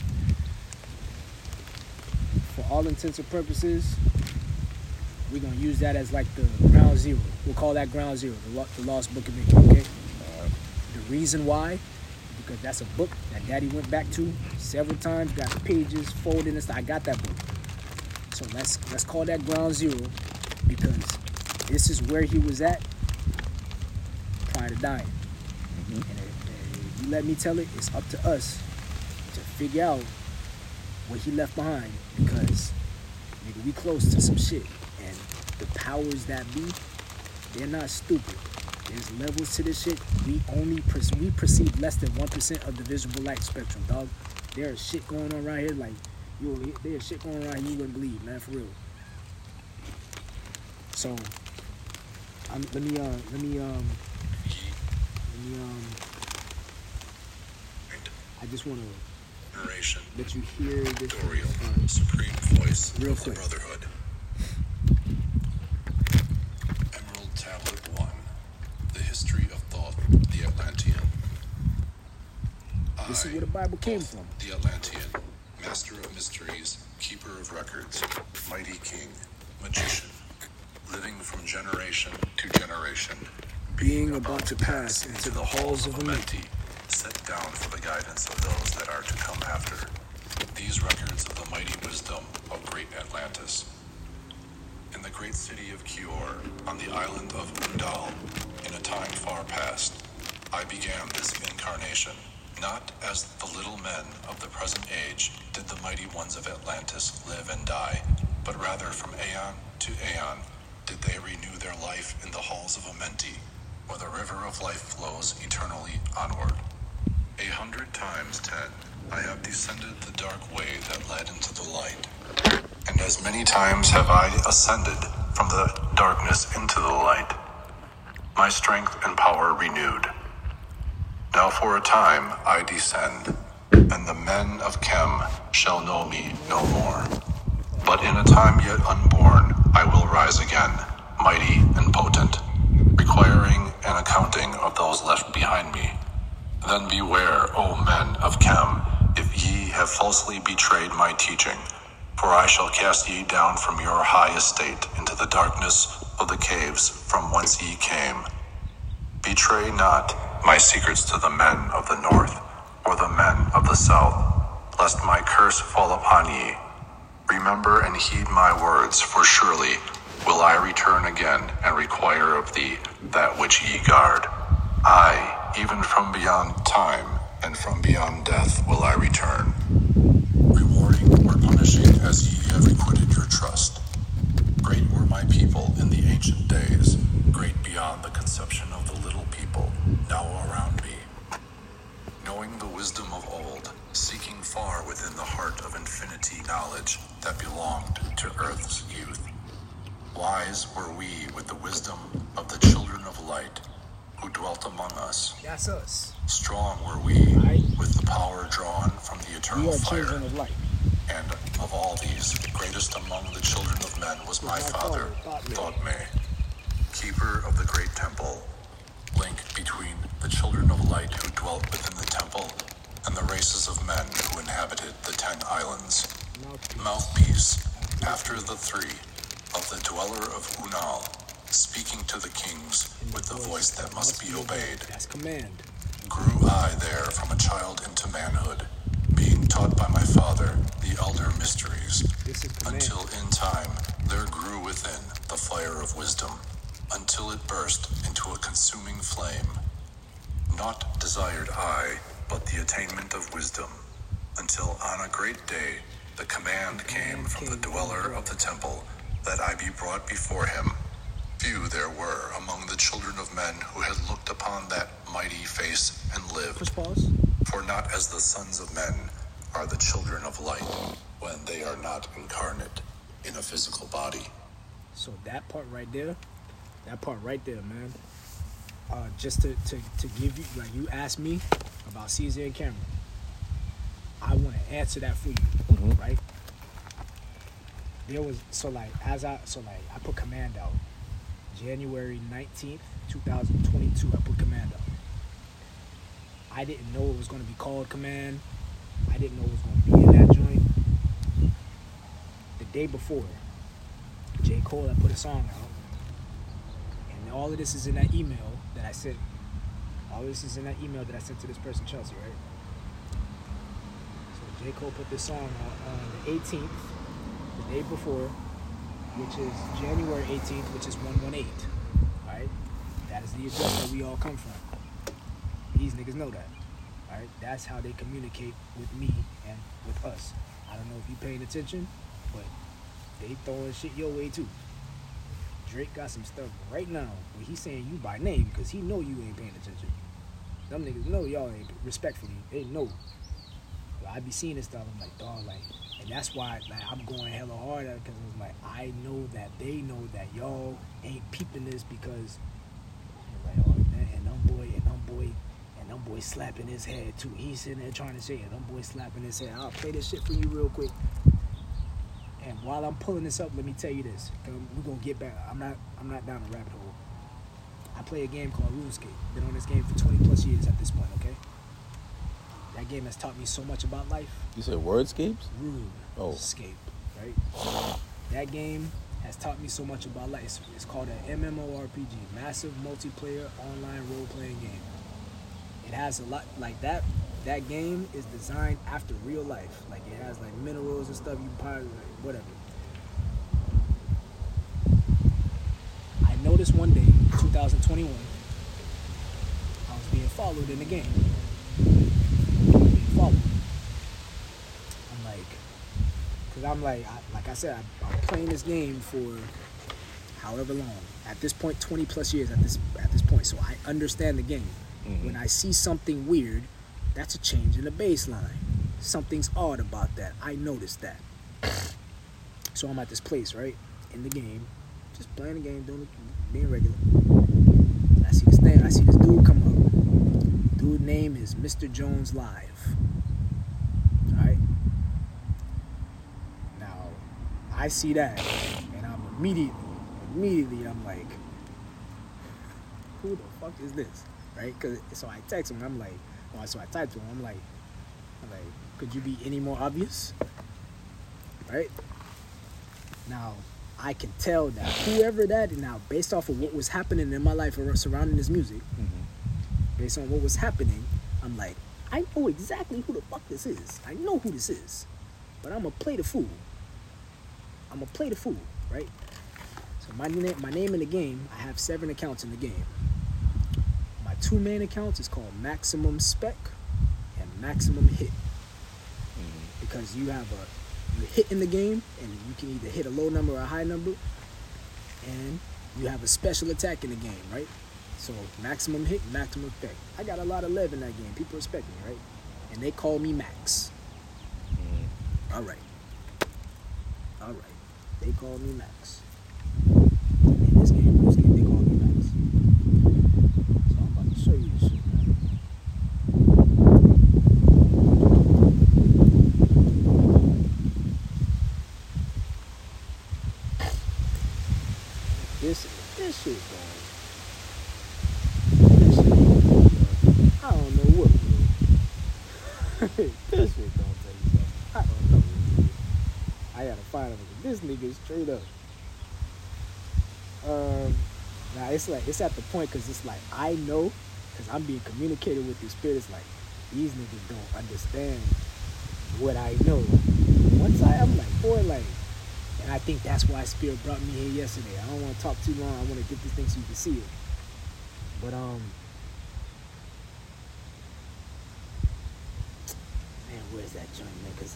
For all intents and purposes, we're gonna use that as like the ground zero. We'll call that ground zero, the Lost Book of Enki, okay? The reason why, because that's a book that Daddy went back to several times, got the pages folded and stuff. I got that book. So let's call that ground zero, because this is where he was at prior to dying. And if you let me tell it, it's up to us to figure out what he left behind, because nigga, we close to some shit, and the powers that be, they're not stupid. There's levels to this shit. We perceive less than 1% of the visible light spectrum, dog. There's shit going on right here, like there's shit going on right here you wouldn't believe, man, for real. So let me I just want to let you hear this supreme voice real of quick. The Brotherhood. Emerald Tablet 1. The History of Thoth, the Atlantean. This is where the Bible came Thoth, from. The Atlantean, Master of Mysteries, Keeper of Records, Mighty King, Magician, living from generation to generation, Being about to pass into the halls of Amenti, set down for the guidance of those that are to come after. These records of the mighty wisdom of great Atlantis. In the great city of Kior, on the island of Undal, in a time far past, I began this incarnation. Not as the little men of the present age did the mighty ones of Atlantis live and die, but rather from aeon to aeon did they renew their life in the halls of Amenti, where the river of life flows eternally onward. 100 times 10, I have descended the dark way that led into the light. And as many times have I ascended from the darkness into the light, my strength and power renewed. Now for a time I descend, and the men of Chem shall know me no more. But in a time yet unborn, I will rise again, mighty and potent, requiring an accounting of those left behind me. Then beware, O men of Chem, if ye have falsely betrayed my teaching, for I shall cast ye down from your high estate into the darkness of the caves from whence ye came. Betray not my secrets to the men of the north, or the men of the south, lest my curse fall upon ye. Remember and heed my words, for surely will I return again and require of thee that which ye guard. I, even from beyond time and from beyond death, will I return, rewarding or punishing as ye have requited your trust. Great were my people in the ancient days, great beyond the conception of the little people now around me. Knowing the wisdom of old, seeking far within the heart of infinity knowledge that belonged to earth's youth. Wise were we with the wisdom of the children of light who dwelt among us. That's us. Strong were we with the power drawn from the We eternal are fire. children of light. And of all these, greatest among the children of men was my father, Thothme, keeper of the great temple, link between the children of light who dwelt within the temple and the races of men who inhabited the 10 islands. Mouthpiece, after the 3, of the dweller of Unal, speaking to the kings with the voice that must be obeyed. That's command. Grew I there from a child into manhood, being taught by my father the elder mysteries, This is command. until in time there grew within the fire of wisdom, until it burst into a consuming flame. Naught desired I but the attainment of wisdom, until on a great day the command came from the dweller of the temple that I be brought before him. Few there were among the children of men who had looked upon that mighty face and lived. Push pause. For not as the sons of men are the children of light, when they are not incarnate in a physical body. So that part right there, man, just to give you, like, you asked me about Caesar and Cameron. I want to answer that for you, right? There was I put Command out January 19th, 2022. I put Command out. I didn't know it was going to be called Command. I didn't know it was going to be in that joint. The day before, J. Cole had put a song out, and all of this is in that email that I sent. All this is in that email that I sent to this person, Chelsea, right? So J. Cole put this song out on the 18th, the day before, which is January 18th, which is 118, right? That is the address that we all come from. These niggas know that, right? That's how they communicate with me and with us. I don't know if you paying attention, but they throwing shit your way too. Drake got some stuff right now where he's saying you by name because he know you ain't paying attention. Them niggas know y'all ain't, respectfully, they know. But I be seeing this stuff, I'm like, dog, like, and that's why, like, I'm going hella hard at it because it's like, I know that they know that y'all ain't peeping this because, like, oh, man, and them boy slapping his head too. He's sitting there trying to say it. Them boy slapping his head. I'll play this shit for you real quick. And while I'm pulling this up, let me tell you this. We're gonna get back. I'm not down a rabbit hole. I play a game called RuneScape. Been on this game for 20 plus years at this point, okay? That game has taught me so much about life. You said Wordscapes? RuneScape, right? That game has taught me so much about life. It's called an MMORPG, massive multiplayer online role-playing game. It has a lot, like that game is designed after real life. Like, it has like minerals and stuff you probably, like, whatever. I noticed one day, 2021, I was being followed in the game. Being followed. I'm like I said, I'm playing this game for however long. At this point, 20 plus years at this point. So I understand the game. Mm-hmm. When I see something weird, that's a change in the baseline. Something's odd about that. I noticed that. So I'm at this place, right, in the game, just playing the game, being regular. And I see this thing. I see this dude come up. Dude name is Mr. Jones Live. All right. Now, I see that, and I'm immediately, I'm like, who the fuck is this, right? So I text him. I'm like, so I typed to him. I'm like, could you be any more obvious, right? Now, I can tell that whoever that is now, based off of what was happening in my life surrounding this music, mm-hmm. based on what was happening, I'm like, I know exactly who the fuck this is. I know who this is, but I'm gonna play the fool. Right? So my name in the game, I have 7 accounts in the game. My 2 main accounts is called Maximum Spec and Maximum Hit. Mm-hmm. Because you have a hit in the game, and you can either hit a low number or a high number, and you have a special attack in the game, right? So maximum hit, maximum effect. I got a lot of love in that game. People respect me, right? And they call me Max. Mm-hmm. All right. They call me Max. In this game, they call me Max. So I'm about to show you this shit, man. This shit, bro. This shit, bro. I don't know what, bro. This shit don't tell you something. I don't know, bro. I gotta find him. This nigga straight up. Now it's at the point because it's like I know because I'm being communicated with the spirit. It's like these niggas don't understand what I know. Once I'm like, boy, like. And I think that's why Spirit brought me here yesterday. I don't want to talk too long. I want to get this thing so you can see it. But, man, where's that joint, man? Because,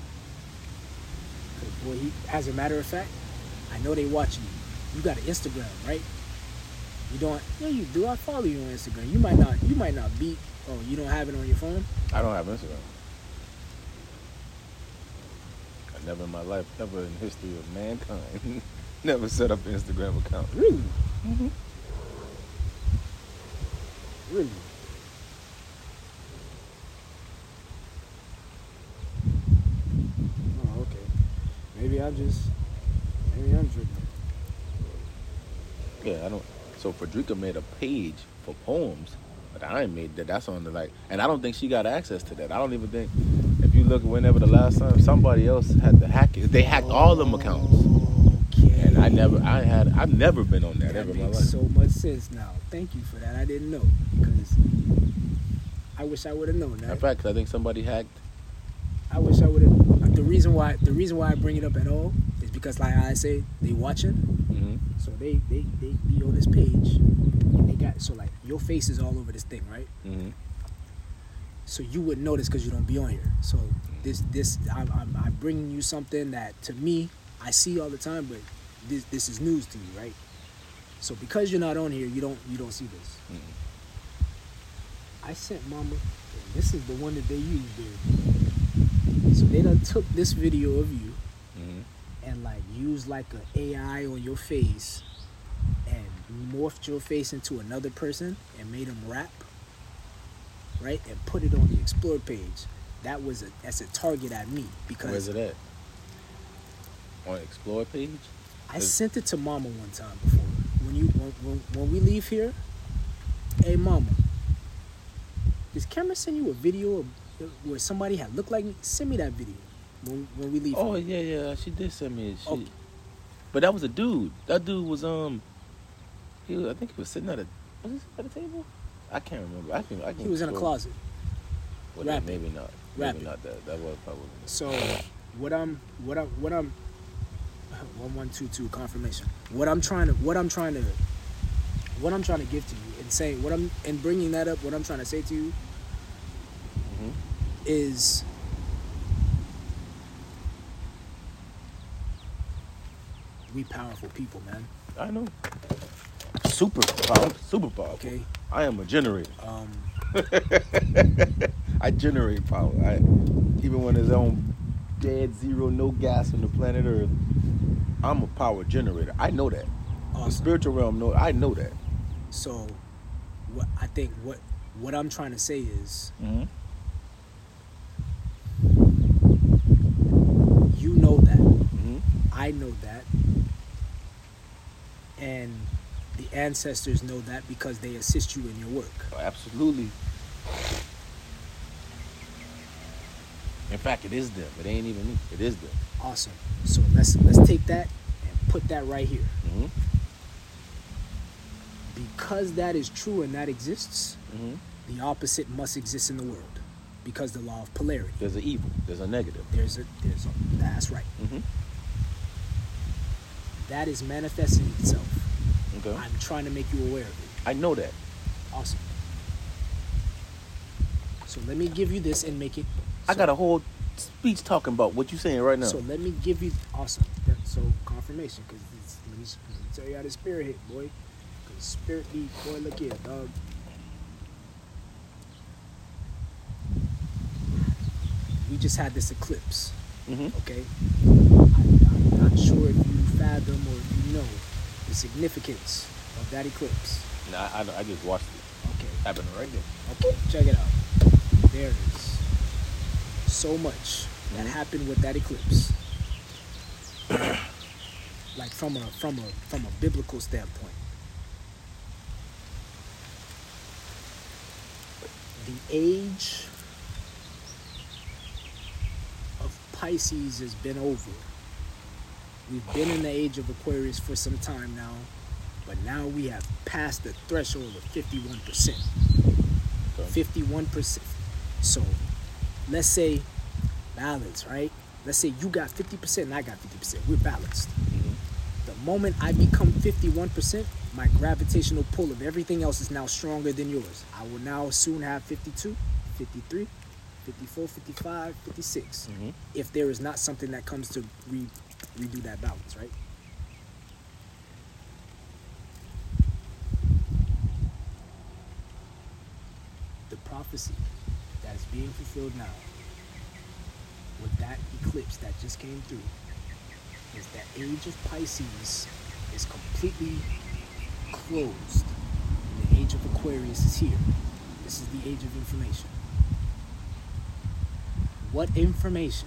boy, as a matter of fact, I know they watching you. You got an Instagram, right? You don't? Yeah, you do. I follow you on Instagram. You might not be. Oh, you don't have it on your phone? I don't have Instagram. Never in my life, never in the history of mankind, never set up an Instagram account. Really? Mm-hmm. Really? Oh, okay. Maybe I'm tripping. Yeah, I don't. So Frederica made a page for poems, but I ain't made that. That's on the like, and I don't think she got access to that. I don't even think. If you look, whenever the last time somebody else had to hack it, they hacked all them accounts, Okay. and I've never been on that That ever in my makes life. so much sense now. Thank you for that. I didn't know because I wish I would have known In that. fact, I think somebody hacked. I wish I would have. The reason why I bring it up at all is because, like I say, they watching, Mm-hmm. so they be on this page. And they got so like your face is all over this thing, right? Mm-hmm. So you wouldn't notice because you don't be on here. So I'm bringing you something that to me I see all the time, but this is news to you, right? So because you're not on here, you don't see this. Mm-hmm. I sent Mama. This is the one that they used there. So they done took this video of you Mm-hmm. and like used like an AI on your face and morphed your face into another person and made them rap, right? And put it on the Explore page. That's a target at me because Where's it at? On Explore page? I sent it to Mama one time before. When we leave here, hey Mama, does Cameron send you a video of where somebody had looked like me? Send me that video when we leave. Oh here. yeah, she did send me. Okay. But that was a dude. That dude was I think he was sitting at a table. I can't remember. I can. He was in a closet. Well, rapping. maybe not. Rapping. Maybe not that. That was probably. So what I'm 1122 confirmation. What I'm trying to give to you and say and bringing that up, what I'm trying to say to you Mm-hmm. is we powerful people, man. I know. Super powerful. Okay. I am a generator. I generate power. Even when there's on dead zero, no gas on the planet Earth, I'm a power generator. I know that. The Awesome. spiritual realm I know that. So what I'm trying to say is Mm-hmm. you know that. Mm-hmm. I know that. And the ancestors know that because they assist you in your work. Absolutely. In fact, it is them. It ain't even me. It is them. Awesome. So let's take that and put that right here. Mm-hmm. Because that is true and that exists, Mm-hmm. the opposite must exist in the world. Because the law of polarity. There's an evil. There's a negative. That's right. Mm-hmm. That is manifesting itself. Okay. I'm trying to make you aware of it. I know that. Awesome. So let me give you this and make it. I got a whole speech talking about what you saying right now. So let me give you awesome. So confirmation, because let me tell you how the spirit hit, boy. Because spirit beat, boy. Look here, dog. We just had this eclipse. Mm-hmm. Okay. I'm not sure if you fathom or if you know the significance of that eclipse. Nah, I just watched it. Okay. Happened right there. Okay, check it out. There is so much that happened with that eclipse. Like from a biblical standpoint. The age of Pisces has been over. We've been in the age of Aquarius for some time now, but now we have passed the threshold of 51%. 51%. So let's say balance, right? Let's say you got 50% and I got 50%. We're balanced. Mm-hmm. The moment I become 51%, my gravitational pull of everything else is now stronger than yours. I will now soon have 52, 53, 54, 55, 56. Mm-hmm. If there is not something that comes to redo that balance, right? The prophecy that is being fulfilled now with that eclipse that just came through is that age of Pisces is completely closed. The age of Aquarius is here. This is the age of information. What information?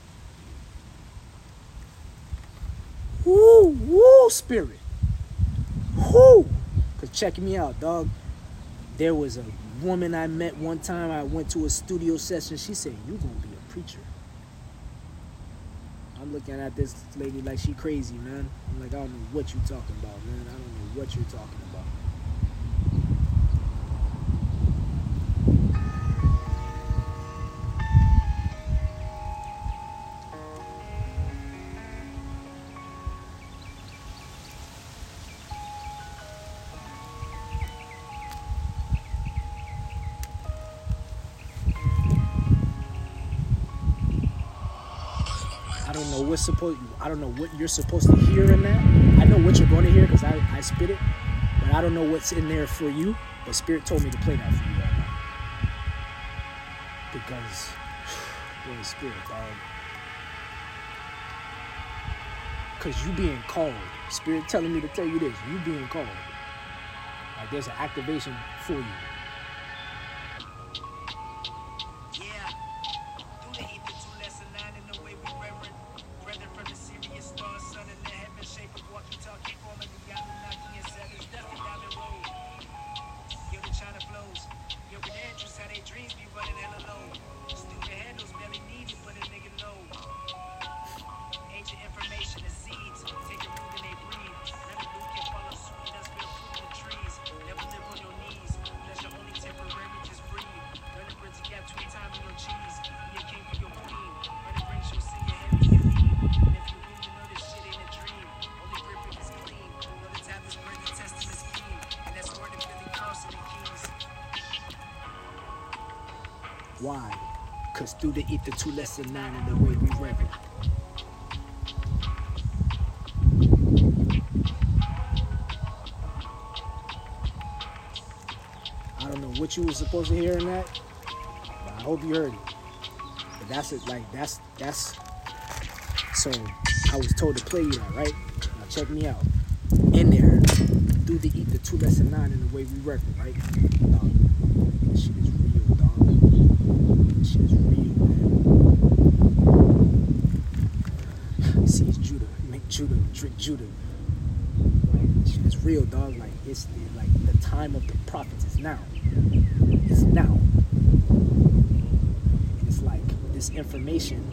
Woo, spirit. Whoo! Cause check me out, dog. There was a woman I met one time. I went to a studio session. She said, "You gonna be a preacher." I'm looking at this lady like she crazy, man. I'm like, I don't know what you talking about, man. I don't know what you're talking about. I don't know what you're supposed to hear in that. I know what you're going to hear because I spit it, but I don't know what's in there for you. But Spirit told me to play that for you right now. Because, boy, Spirit, dog. Because you being called. Spirit telling me to tell you this. You being called. Like there's an activation for you. Why? Because through the ether 2 less than 9 in the way we rev it. I don't know what you were supposed to hear in that, but I hope you heard it. But that's it, like that's so I was told to play you that, right? Now check me out. In there, through the ether 2 less than 9 in the way we rev it, right? Dog, this shit is real, dog. This shit is real, man. See, it's Judah. Make Judah, drink Judah. Like, this shit is real, dog. Like, it's like the time of the prophets is now. It's now. And it's like this information,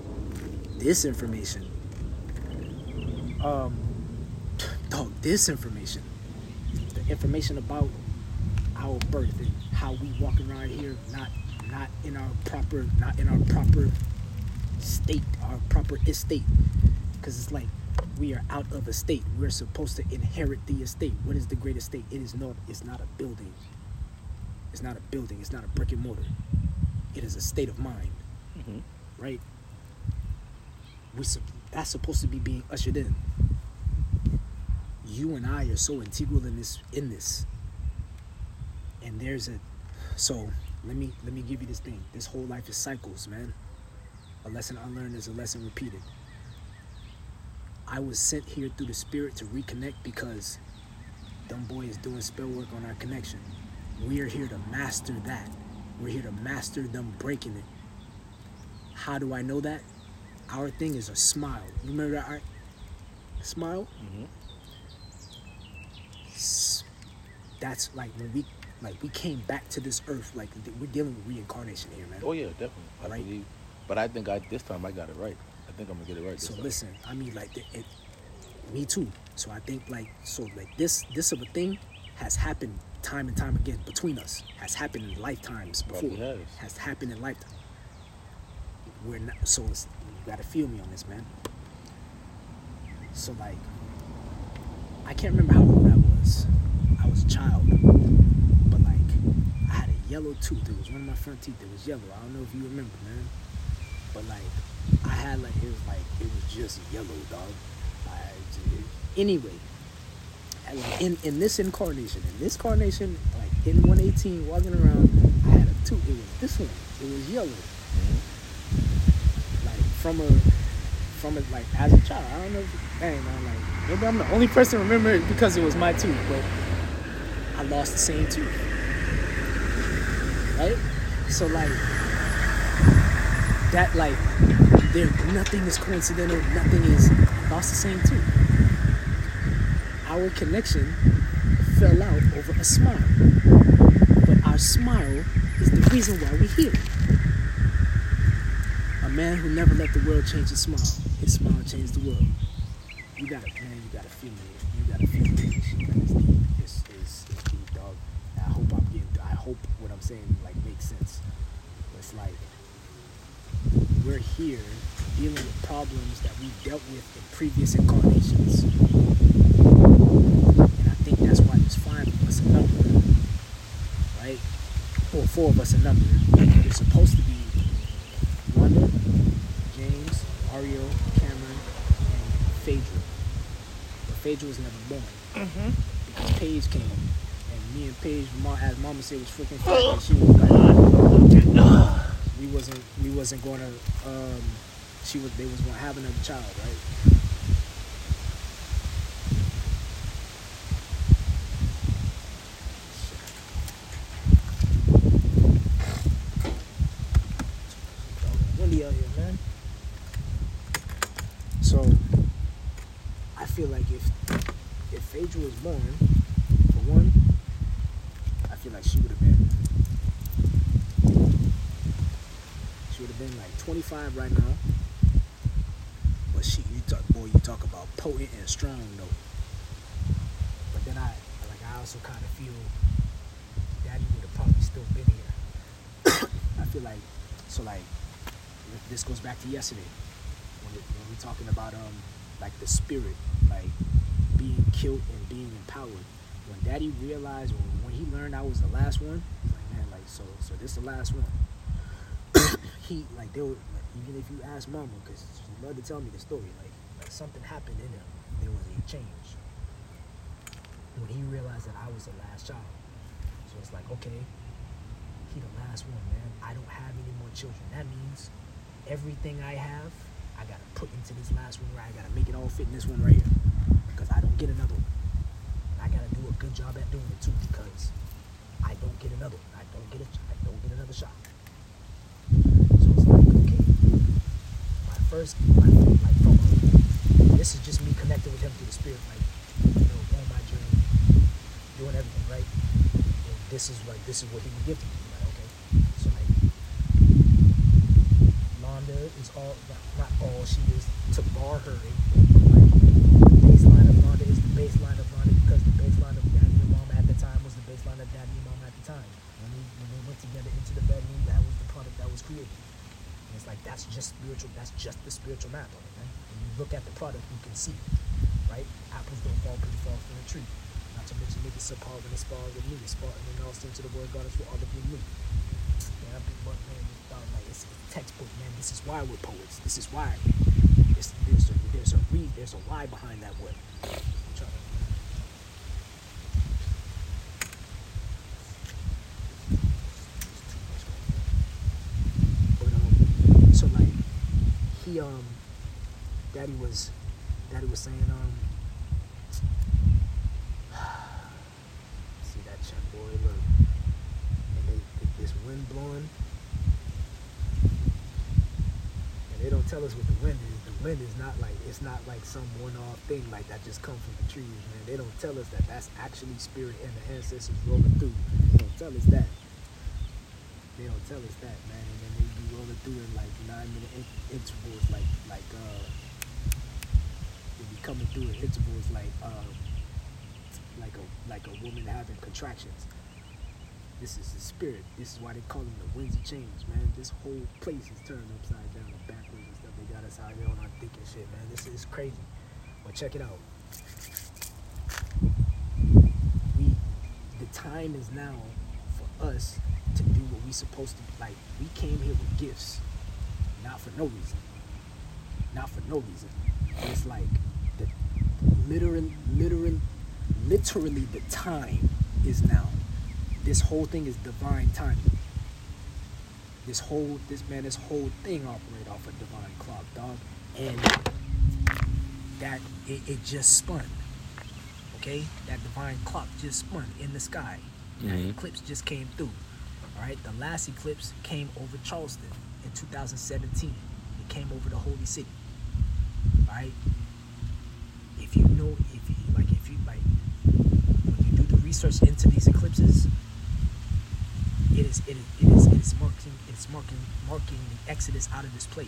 dog, this information, the information about our birth and how we walk around here, not in our proper state, our proper estate, because it's like we are out of a state. We're supposed to inherit the estate. What is the great estate? It's not a building. It's not a building. It's not a brick and mortar. It is a state of mind, right? That's supposed to be being ushered in. You and I are so integral in this, and there's a. So let me give you this thing. This whole life is cycles, man. A lesson unlearned is a lesson repeated. I was sent here through the Spirit to reconnect because them boys doing spell work on our connection. We are here to master that. We're here to master them breaking it. How do I know that? Our thing is a smile. You remember that art? Smile? Mm-hmm. That's like when we came back to this earth. Like we're dealing with reincarnation here, man. Oh yeah, definitely. I believe. But I think this time I got it right. I think I'm gonna get it right. So listen, I mean, like me too. So I think this of a thing has happened time and time again between us. Has happened in lifetimes before. Has happened in lifetime. We're not. So you gotta feel me on this, man. So like, I can't remember how old I was. I was a child, but like, I had a yellow tooth. It was one of my front teeth that was yellow. I don't know if you remember, man. But like, I had it was just yellow, dog. Anyway, in this incarnation, like in 118, walking around, I had a tooth. It was this one. It was yellow. Like from like as a child. I don't know. Dang, man. Like maybe I'm the only person to remember it because it was my tooth, but I I lost the same tooth. Right? So like that, like there, nothing is coincidental. Nothing is. I lost the same tooth. Our connection fell out over a smile, but our smile is the reason why we're here. A man who never let the world change his smile. His smile changed the world. You gotta, man. You gotta feel it. You gotta feel it. This shit, man, it's deep. It's deep, dog. I hope what I'm saying like makes sense. It's like we're here dealing with problems that we dealt with in previous incarnations, and I think that's why there's 5 of us in number, right? Or 4 of us in number. There's supposed to be Wanda, James, Ario, Cameron, and Phaedra. But Phaedra was never born because Paige came, and me and Paige, as Mama said, was freaking fat, and she was like, we wasn't gonna, they was gonna have another child, right? Windy out here, man. So I feel like if Phaedra was born, for one, I feel like she would have been like 25 right now. But you talk about potent and strong though. But then I also kind of feel Daddy would have probably still been here. I feel like, so like, this goes back to yesterday when we're talking about like the spirit, like being killed and being empowered. When Daddy realized, or when he learned I was the last one, he's like, man, like so this the last one. He like, they were like, even if you ask Mama, because she loved to tell me the story, like something happened in him. There was a change when he realized that I was the last child. So it's like, okay, he the last one, man. I don't have any more children. That means everything I have, I gotta put into this last one, right? I gotta make it all fit in this one right here, because I don't get another one. I gotta do a good job at doing it too, because I don't get another one. I don't get another shot. So it's like, okay, this is just me connecting with him through the spirit, like, on my journey, doing everything right. And this is what he would give to me. Like, okay, so like, Londa is all, not all she is, to bar her. Like, the baseline of Londa is the baseline of Londa, because the baseline of Daddy and Mama at the time was the baseline of Daddy and Mama at the time. When they went together into the bedroom, that was the product that was created. And it's like, that's just spiritual, that's just the spiritual map of it, right? When you look at the product, you can see, right? Apples don't fall pretty far from the tree. Not to mention niggas subpar when they spar with me, spar, and then all into the word God is for all of you new. Man, I've been man, like, it's textbook, man. This is why we're poets. This is why. There's a why behind that word. I'm trying to, but so like he Daddy was saying see that check, boy, look, and this wind blowing, and they don't tell us what the wind is. The wind is not like, it's not like some one-off thing like that just come from the trees, man. They don't tell us that that's actually spirit and the ancestors rolling through. They don't tell us that. They don't tell us that, man. And then they be rolling through in like 9-minute intervals, like they be coming through in intervals like a woman having contractions. This is the spirit. This is why they call them the windsy chains, man. This whole place is turned upside down and backwards and stuff. They got us out here on our thick and shit, man. This is crazy. But check it out. The time is now for us to do what we supposed to be. Like, we came here with gifts, not for no reason. Not for no reason. It's like the literally the time is now. This whole thing is divine timing. This whole thing operate off a divine clock, dog. And that it just spun. Okay, that divine clock just spun in the sky. That Mhm. eclipse just came through. All right, the last eclipse came over Charleston in 2017. It came over the holy city. All right. If you know, when you do the research into these eclipses, it is marking the exodus out of this place.